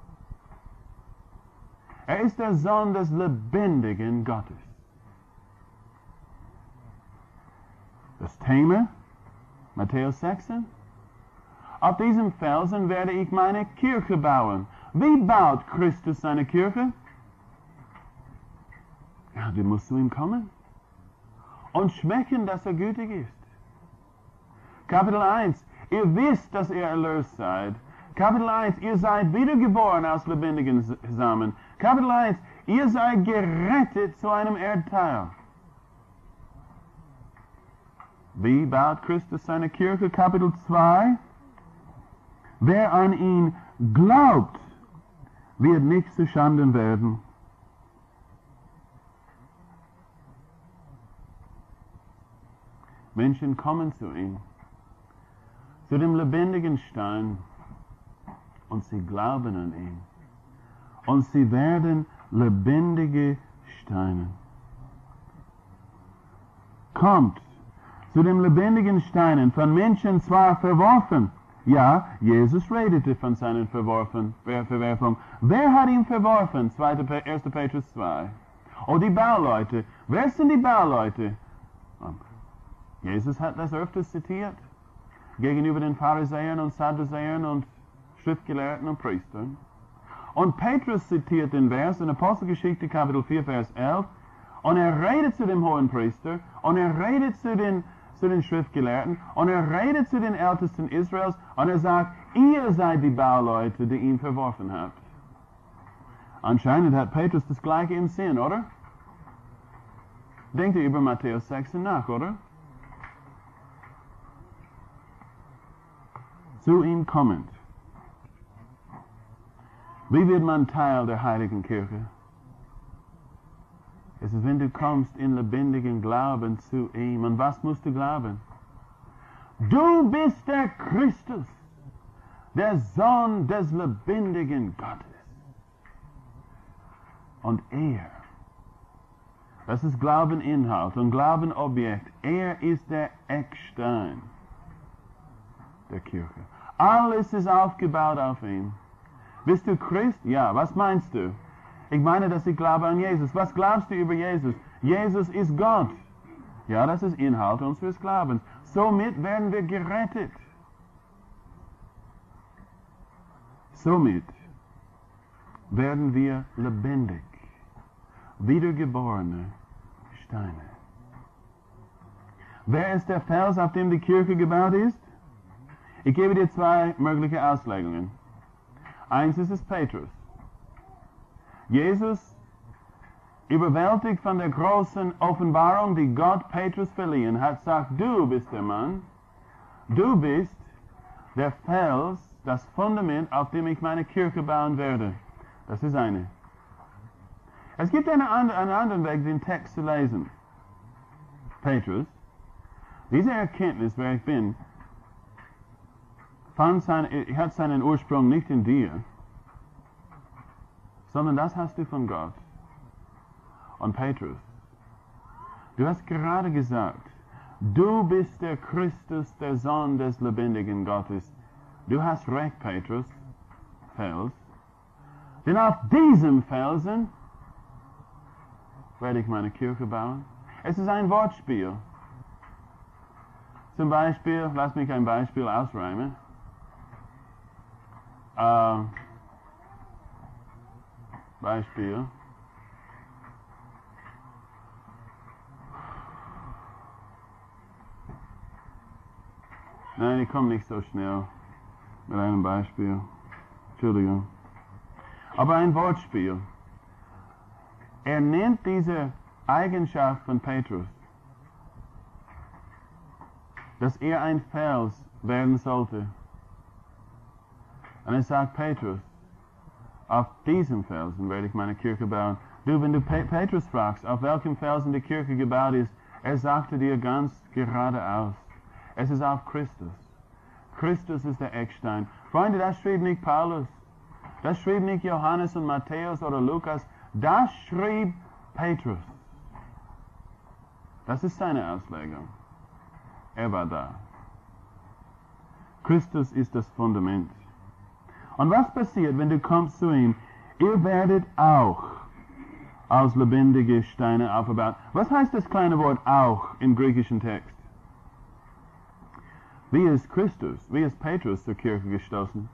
Er ist der Sohn des lebendigen Gottes. Das Thema, Matthäus sechzehn, auf diesem Felsen werde ich meine Kirche bauen. Wie baut Christus seine Kirche? Ja, du musst zu ihm kommen und schmecken, dass er gütig ist. Kapitel eins, ihr wisst, dass ihr erlöst seid. Kapitel eins, ihr seid wiedergeboren aus lebendigen Samen. Kapitel eins, ihr seid gerettet zu einem Erdteil. Wie baut Christus seine Kirche? Kapitel zwei, wer an ihn glaubt, wird nicht zu Schanden werden. Menschen kommen zu ihm, zu dem lebendigen Stein, und sie glauben an ihn. Und sie werden lebendige Steine. Kommt zu dem lebendigen Steinen, von Menschen zwar verworfen. Ja, Jesus redete von seinen Verworfen, Verwerfungen. Wer hat ihn verworfen? erster Petrus zwei. Oh, die Bauleute. Wer sind die Bauleute? Jesus hat das öfters zitiert. Gegenüber den Pharisäern und Sadduzäern und Schriftgelehrten und Priestern. Und Petrus zitiert den Vers in Apostelgeschichte Kapitel vier, Vers elf. Und er redet zu dem Hohenpriester. Und er redet zu den zu den Schriftgelehrten, und er redet zu den Ältesten Israels, und er sagt, ihr seid die Bauleute, die ihn verworfen habt. Anscheinend hat Petrus das Gleiche im Sinn, oder? Denkt ihr über Matthäus sechzehn nach, oder? Zu ihm kommend. Wie wird man Teil der heiligen Kirche? Es ist, wenn du kommst in lebendigen Glauben zu ihm. Und was musst du glauben? Du bist der Christus, der Sohn des lebendigen Gottes. Und er, das ist Glaubeninhalt und Glaubenobjekt, er ist der Eckstein der Kirche. Alles ist aufgebaut auf ihm. Bist du Christ? Ja, was meinst du? Ich meine, dass ich glaube an Jesus. Was glaubst du über Jesus? Jesus ist Gott. Ja, das ist Inhalt unseres Glaubens. Somit werden wir gerettet. Somit werden wir lebendig, wiedergeborene Steine. Wer ist der Fels, auf dem die Kirche gebaut ist? Ich gebe dir zwei mögliche Auslegungen. Eins ist es Petrus. Jesus, überwältigt von der großen Offenbarung, die Gott Petrus verliehen hat, sagt, du bist der Mann, du bist der Fels, das Fundament, auf dem ich meine Kirche bauen werde. Das ist eine. Es gibt eine andere, einen anderen Weg, den Text zu lesen. Petrus, diese Erkenntnis, wer ich bin, fand seine, hat seinen Ursprung nicht in dir, sondern das hast du von Gott. Und Petrus, du hast gerade gesagt, du bist der Christus, der Sohn des lebendigen Gottes. Du hast recht, Petrus, Fels. Denn auf diesem Felsen werde ich meine Kirche bauen. Es ist ein Wortspiel. Zum Beispiel, lass mich ein Beispiel ausreimen. Äh, Beispiel. Nein, ich komme nicht so schnell mit einem Beispiel. Entschuldigung. Aber ein Wortspiel. Er nennt diese Eigenschaft von Petrus, dass er ein Fels werden sollte. Und er sagt, Petrus, auf diesem Felsen werde ich meine Kirche bauen. Du, wenn du Pe- Petrus fragst, auf welchem Felsen die Kirche gebaut ist, er sagte dir ganz geradeaus, es ist auf Christus. Christus ist der Eckstein. Freunde, das schrieb nicht Paulus, das schrieb nicht Johannes und Matthäus oder Lukas, das schrieb Petrus. Das ist seine Auslegung. Er war da. Christus ist das Fundament. Und was passiert, wenn du kommst zu ihm? Ihr werdet auch aus lebendige Steine aufgebaut. Was heißt das kleine Wort auch im griechischen Text? Wie ist Christus, wie ist Petrus zur Kirche gestoßen?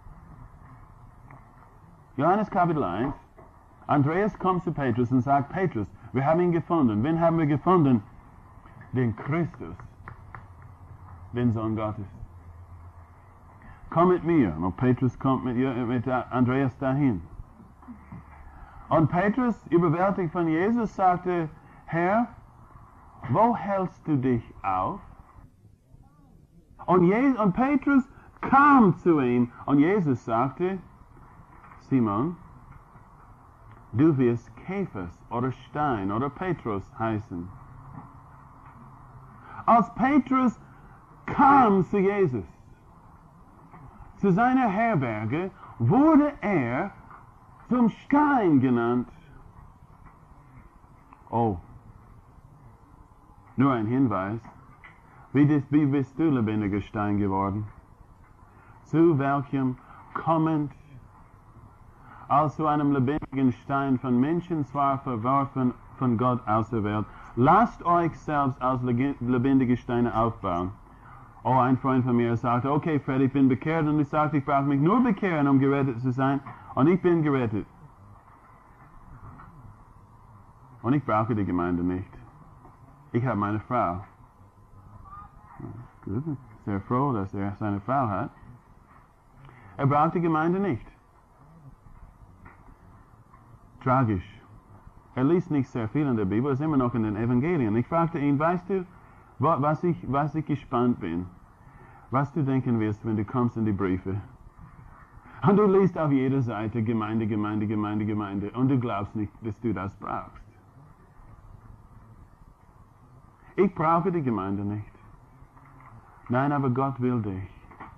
Johannes Kapitel eins. Andreas kommt zu Petrus und sagt, Petrus, wir haben ihn gefunden. Wen haben wir gefunden? Den Christus, den Sohn Gottes. Komm mit mir. Und Petrus kommt mit, mit Andreas dahin. Und Petrus, überwältigt von Jesus, sagte, Herr, wo hältst du dich auf? Und, Jesus, und Petrus kam zu ihm und Jesus sagte, Simon, du wirst Kephas oder Stein oder Petrus heißen. Als Petrus kam zu Jesus, zu seiner Herberge, wurde er zum Stein genannt. Oh, nur ein Hinweis. Wie, das, wie bist du lebendiger Stein geworden? Zu welchem kommend als zu einem lebendigen Stein von Menschen zwar verworfen, von Gott auserwählt. Lasst euch selbst als lebendige Steine aufbauen. Oh, ein Freund von mir sagte, okay Fred, ich bin bekehrt, und ich sagte, ich brauche mich nur bekehren, um gerettet zu sein, und ich bin gerettet. Und ich brauche die Gemeinde nicht. Ich habe meine Frau. Gut, sehr froh, dass er seine Frau hat. Er braucht die Gemeinde nicht. Tragisch. Er liest nicht sehr viel in der Bibel, ist immer noch in den Evangelien. Ich fragte ihn, weißt du, was ich, was ich gespannt bin, was du denken wirst, wenn du kommst in die Briefe. Und du liest auf jeder Seite Gemeinde, Gemeinde, Gemeinde, Gemeinde, und du glaubst nicht, dass du das brauchst. Ich brauche die Gemeinde nicht. Nein, aber Gott will dich.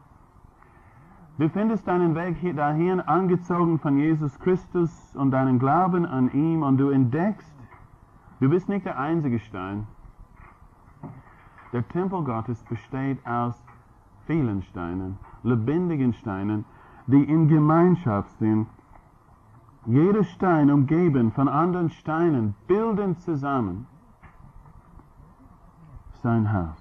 Du findest deinen Weg dahin angezogen von Jesus Christus und deinen Glauben an ihm, und du entdeckst, du bist nicht der einzige Stein. Der Tempel Gottes besteht aus vielen Steinen, lebendigen Steinen, die in Gemeinschaft sind. Jeder Stein umgeben von anderen Steinen bilden zusammen sein Haus.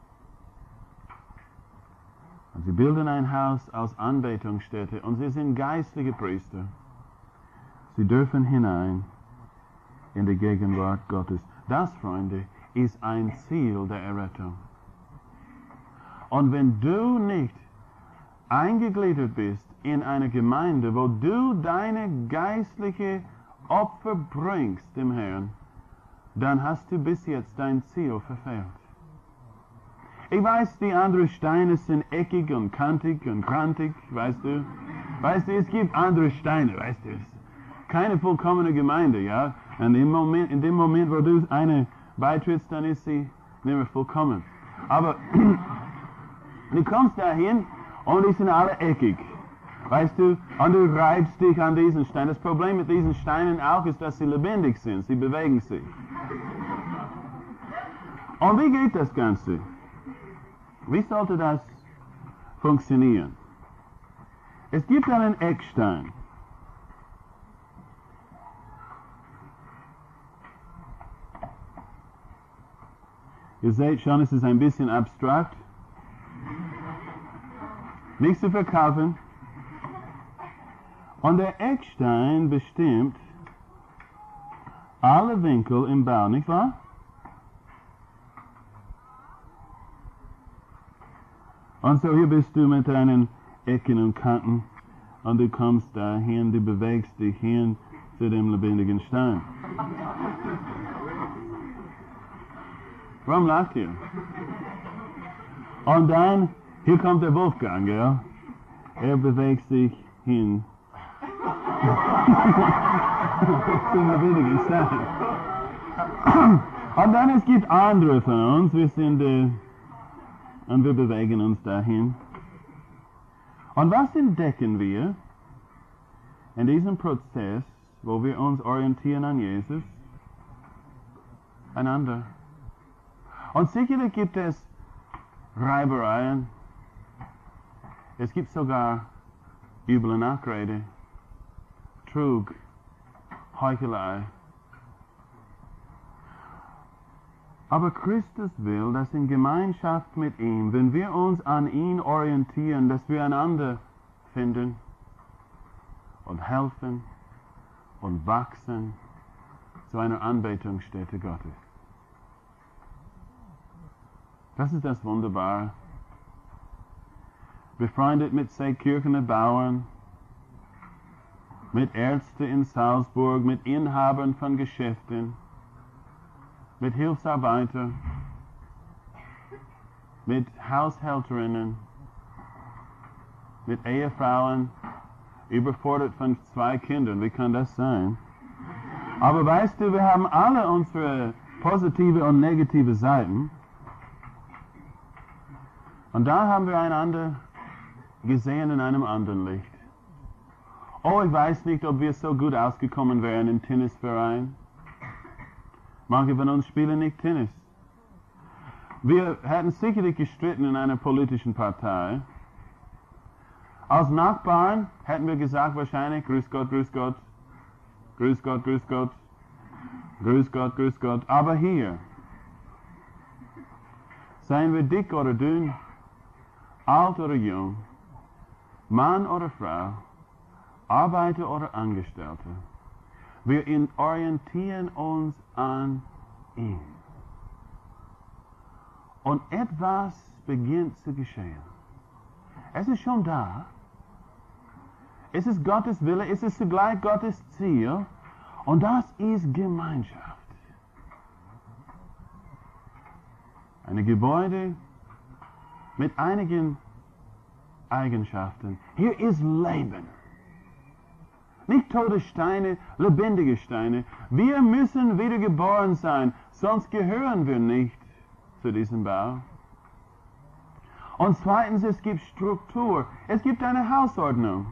Und sie bilden ein Haus als Anbetungsstätte, und sie sind geistliche Priester. Sie dürfen hinein in die Gegenwart Gottes. Das, Freunde, ist ein Ziel der Errettung. Und wenn du nicht eingegliedert bist in eine Gemeinde, wo du deine geistliche Opfer bringst dem Herrn, dann hast du bis jetzt dein Ziel verfehlt. Ich weiß, die anderen Steine sind eckig und kantig und krantig, weißt du. Weißt du, es gibt andere Steine, weißt du. Keine vollkommene Gemeinde, ja. Und im Moment, in dem Moment, wo du eine beitrittst, dann ist sie nicht mehr vollkommen. Aber du kommst dahin und die sind alle eckig, weißt du. Und du reibst dich an diesen Steinen. Das Problem mit diesen Steinen auch ist, dass sie lebendig sind. Sie bewegen sich. Und wie geht das Ganze? Wie sollte das funktionieren? Es gibt einen Eckstein. Ihr seht schon, es ist ein bisschen abstrakt. Nicht zu verkaufen. Und der Eckstein bestimmt alle Winkel im Bau, nicht wahr? Und so hier bist du mit deinen Ecken und Kanten und du kommst dahin, du bewegst dich hin zu dem lebendigen Stein. Warum lacht ihr? Und dann, hier kommt der Wolfgang, gell? Er bewegt sich hin zum lebendigen Stein. Und dann, es gibt andere von uns, wir sind, äh, und wir bewegen uns dahin. Und was entdecken wir in diesem Prozess, wo wir uns orientieren an Jesus? Einander. Und sicherlich gibt es Reibereien. Es gibt sogar üble Nachrede, Trug, Heuchelei. Aber Christus will, dass in Gemeinschaft mit ihm, wenn wir uns an ihn orientieren, dass wir einander finden und helfen und wachsen zu einer Anbetungsstätte Gottes. Das ist das Wunderbare. Befreundet mit Seekirchener Bauern, mit Ärzten in Salzburg, mit Inhabern von Geschäften, mit Hilfsarbeitern, mit Haushälterinnen, mit Ehefrauen, überfordert von zwei Kindern. Wie kann das sein? Aber weißt du, wir haben alle unsere positive und negative Seiten. Und da haben wir einander gesehen in einem anderen Licht. Oh, ich weiß nicht, ob wir so gut ausgekommen wären im Tennisverein. Manche von uns spielen nicht Tennis. Wir hätten sicherlich gestritten in einer politischen Partei. Als Nachbarn hätten wir gesagt wahrscheinlich, grüß Gott, grüß Gott, grüß Gott, grüß Gott, grüß Gott, grüß Gott. Aber hier, seien wir dick oder dünn, alt oder jung, Mann oder Frau, Arbeiter oder Angestellter, wir orientieren uns an ihm. Und etwas beginnt zu geschehen. Es ist schon da. Es ist Gottes Wille, es ist zugleich Gottes Ziel. Und das ist Gemeinschaft. Ein Gebäude mit einigen Eigenschaften. Hier ist Leben. Nicht tote Steine, lebendige Steine. Wir müssen wiedergeboren sein, sonst gehören wir nicht zu diesem Bau. Und zweitens, es gibt Struktur. Es gibt eine Hausordnung.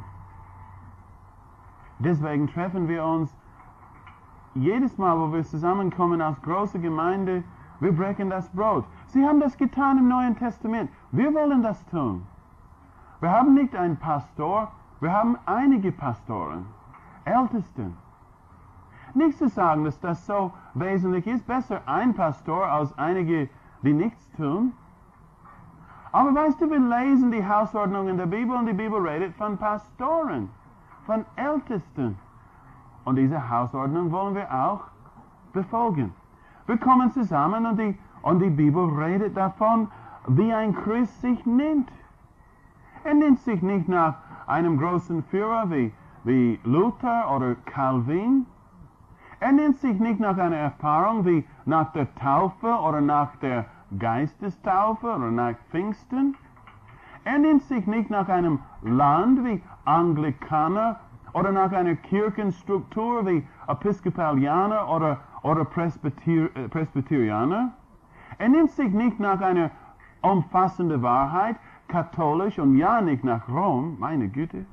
Deswegen treffen wir uns jedes Mal, wo wir zusammenkommen als große Gemeinde, wir brechen das Brot. Sie haben das getan im Neuen Testament. Wir wollen das tun. Wir haben nicht einen Pastor, wir haben einige Pastoren, Ältesten. Nicht zu sagen, dass das so wesentlich ist, besser ein Pastor als einige, die nichts tun. Aber weißt du, wir lesen die Hausordnung in der Bibel und die Bibel redet von Pastoren, von Ältesten. Und diese Hausordnung wollen wir auch befolgen. Wir kommen zusammen und die, und die Bibel redet davon, wie ein Christ sich nennt. Er nennt sich nicht nach einem großen Führer wie, wie Luther oder Calvin. Er nennt sich nicht nach einer Erfahrung wie nach der Taufe oder nach der Geistestaufe oder nach Pfingsten. Er nennt sich nicht nach einem Land wie Anglikaner oder nach einer Kirchenstruktur wie Episkopalianer oder, oder Presbyter, äh, Presbyterianer. Er nennt sich nicht nach einer umfassenden Wahrheit, katholisch und ja nicht nach Rom, meine Güte.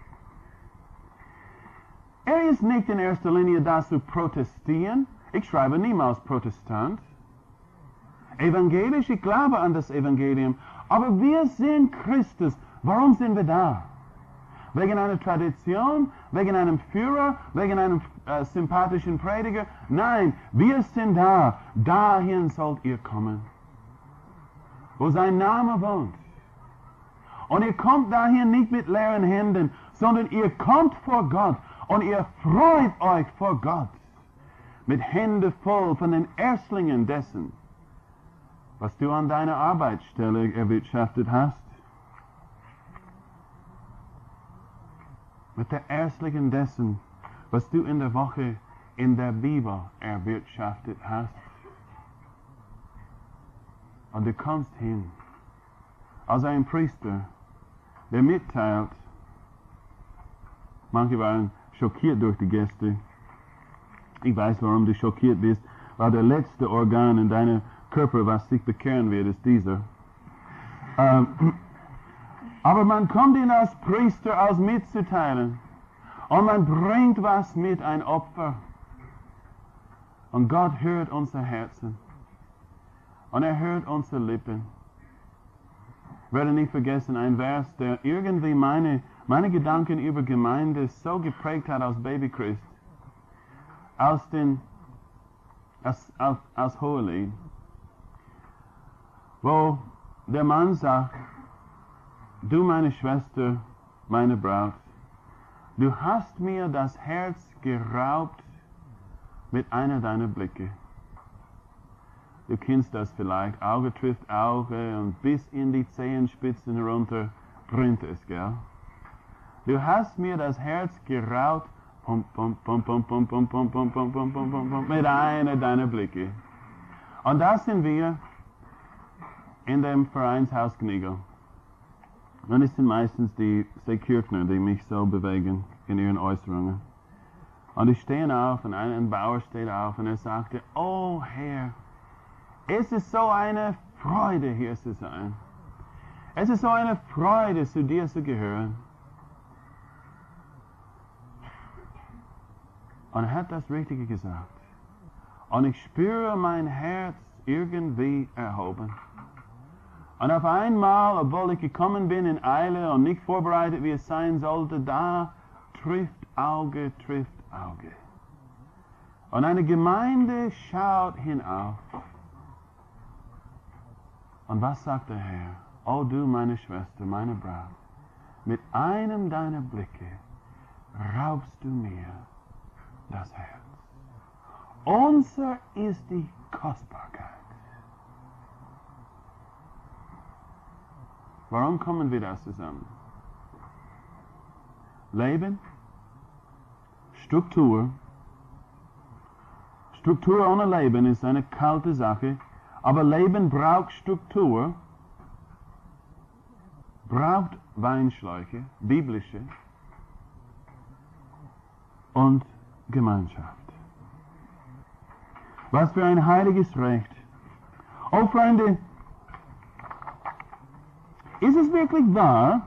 Er ist nicht in erster Linie da zu protestieren. Ich schreibe niemals Protestant. evangelisch, ich glaube an das Evangelium, aber wir sind Christus. Warum sind wir da? Wegen einer Tradition, wegen einem Führer, wegen einem äh, sympathischen Prediger? Nein, wir sind da. Dahin sollt ihr kommen, wo sein Name wohnt. Und ihr kommt dahin nicht mit leeren Händen, sondern ihr kommt vor Gott und ihr freut euch vor Gott mit Händen voll von den Erstlingen dessen, was du an deiner Arbeitsstelle erwirtschaftet hast. Mit der Erstlingen dessen, was du in der Woche in der Bibel erwirtschaftet hast. Und du kommst hin als ein Priester, der mitteilt. Manche waren schockiert durch die Gäste. Ich weiß, warum du schockiert bist, weil der letzte Organ in deinem Körper, was sich bekehren wird, ist dieser. Ähm, aber man kommt ihn als Priester als mitzuteilen. Und man bringt was mit, ein Opfer. Und Gott hört unser Herzen. Und er hört unsere Lippen. Ich werde nicht vergessen, ein Vers, der irgendwie meine, meine Gedanken über Gemeinde so geprägt hat als Babychrist. Aus den, aus, aus, aus Hohelied. Wo der Mann sagt, du meine Schwester, meine Braut, du hast mir das Herz geraubt mit einer deiner Blicke. Du kennst das vielleicht, Auge trifft Auge und bis in die Zehenspitzen herunter brennt es, gell? Du hast mir das Herz geraubt, pum, pum, pum, pum, pum, pum, pum, pum, pum, pum, pum, pum, pum, mit einer deiner Blicke. Und da sind wir in dem Vereinshaus Gnigl. Und es sind meistens die Seekirchner, die mich so bewegen in ihren Äußerungen. Und die stehen auf und ein Bauer steht auf und er sagte, oh Herr, es ist so eine Freude, hier zu sein. Es ist so eine Freude, zu dir zu gehören. Und er hat das Richtige gesagt. Und ich spüre mein Herz irgendwie erhoben. Und auf einmal, obwohl ich gekommen bin in Eile und nicht vorbereitet, wie es sein sollte, da trifft Auge, trifft Auge. Und eine Gemeinde schaut hinauf. Und was sagt der Herr? O du, meine Schwester, meine Braut, mit einem deiner Blicke raubst du mir das Herz. Unser ist die Kostbarkeit. Warum kommen wir da zusammen? Leben, Struktur. Struktur ohne Leben ist eine kalte Sache. Aber Leben braucht Struktur, braucht Weinschläuche, biblische und Gemeinschaft. Was für ein heiliges Recht. Oh Freunde, ist es wirklich wahr,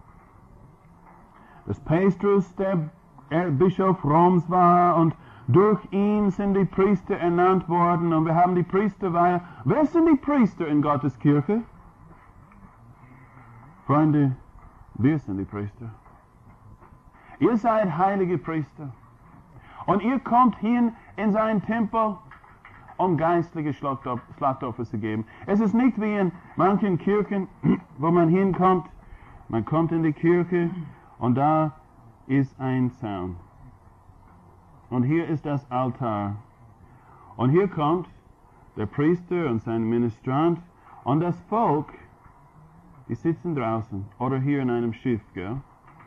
dass Petrus der Bischof Roms war und durch ihn sind die Priester ernannt worden und wir haben die Priesterweihe. Wer sind die Priester in Gottes Kirche? Freunde, wir sind die Priester. Ihr seid heilige Priester. Und ihr kommt hin in seinen Tempel, um geistliche Schlachtopfer zu geben. Es ist nicht wie in manchen Kirchen, wo man hinkommt. Man kommt in die Kirche und da ist ein Zaun. Und hier ist das Altar. Und hier kommt der Priester und sein Ministrant und das Volk, die sitzen draußen oder hier in einem Schiff, gell?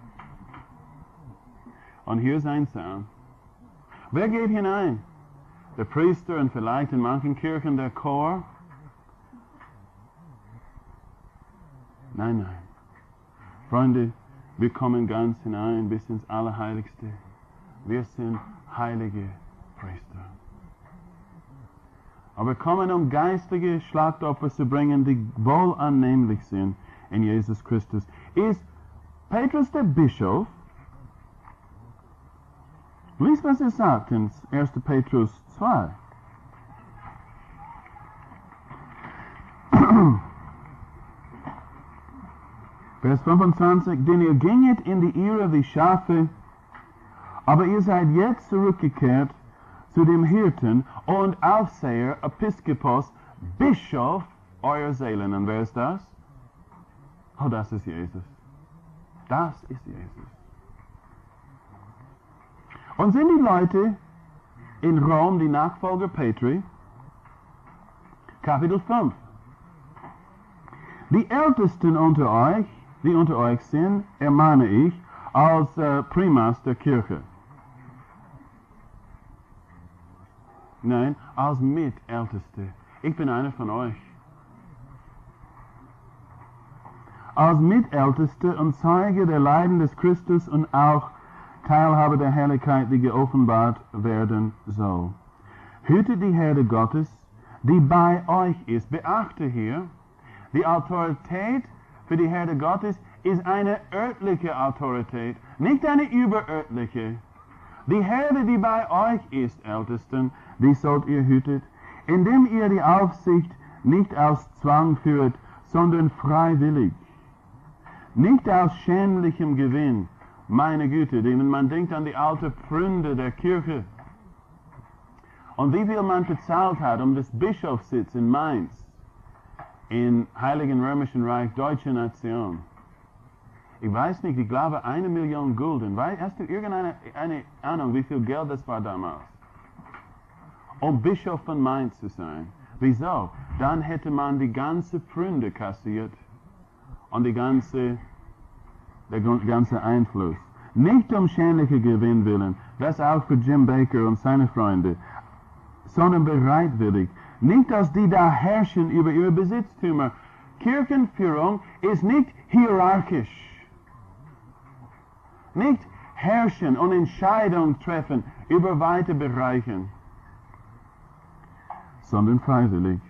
Und hier ist ein Zaun. Wer geht hinein? Der Priester und vielleicht in manchen Kirchen der Chor? Nein, nein. Freunde, wir kommen ganz hinein bis ins Allerheiligste. Wir sind heilige Priester. Aber wir kommen, um geistige Schlachtopfer zu bringen, die wohlannehmlich sind in Jesus Christus. Ist Petrus der Bischof? Lies, was er sagt in erster Petrus zwei. Vers fünfundzwanzig, denn ihr ginget in die Irre wie Schafe, aber ihr seid jetzt zurückgekehrt zu dem Hirten und Aufseher, Episkopos, Bischof eurer Seelen. Und wer ist das? Oh, das ist Jesus. Das ist Jesus. Und sind die Leute in Rom die Nachfolger Petri? Kapitel fünf. Die Ältesten unter euch, die unter euch sind, ermahne ich als äh, Primas der Kirche. Nein, als Mitälteste. Ich bin einer von euch. Als Mitälteste und Zeuge der Leiden des Christus und auch Teilhabe der Herrlichkeit, die geoffenbart werden soll. Hütet die Herde Gottes, die bei euch ist. Beachte hier, die Autorität für die Herde Gottes ist eine örtliche Autorität, nicht eine überörtliche. Die Herde, die bei euch ist, Ältesten, die sollt ihr hütet, indem ihr die Aufsicht nicht aus Zwang führt, sondern freiwillig. Nicht aus schändlichem Gewinn, meine Güte, denn man denkt an die alte Pfründe der Kirche. Und wie viel man bezahlt hat um das Bischofssitz in Mainz, im Heiligen Römischen Reich, Deutsche Nation. Ich weiß nicht, ich glaube eine Million Gulden. Hast du irgendeine eine Ahnung, wie viel Geld das war damals? Um Bischof von Mainz zu sein. Wieso? Dann hätte man die ganze Pfründe kassiert und die ganze, der ganze Einfluss. Nicht um schändliche Gewinn willen, das auch für Jim Baker und seine Freunde, sondern bereitwillig. Nicht, dass die da herrschen über ihre Besitztümer. Kirchenführung ist nicht hierarchisch. Nicht herrschen und Entscheidungen treffen über weite Bereiche, sondern freiwillig.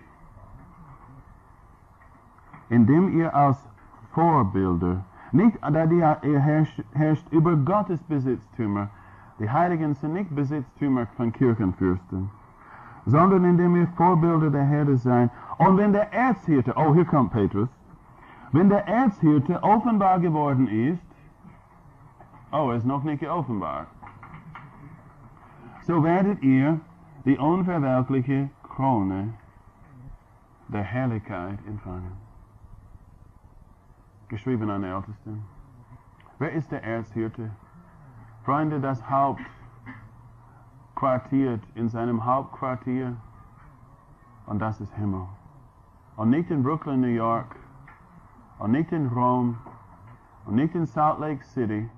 Indem ihr als Vorbilder, nicht, da ihr herrscht, herrscht über Gottes Besitztümer, die Heiligen sind nicht Besitztümer von Kirchenfürsten, sondern indem ihr Vorbilder der Herde seid. Und wenn der Erzhirte, oh, hier kommt Petrus, wenn der Erzhirte offenbar geworden ist, oh, er ist noch nicht geoffenbart, so werdet ihr die unverwelkliche Krone der Herrlichkeit empfangen. Geschrieben an Ältesten. Wer ist der Erzhirte? Freunde, das Haupt quartiert in seinem Hauptquartier und das ist Himmel. Und nicht in Brooklyn, New York und nicht in Rom und nicht in Salt Lake City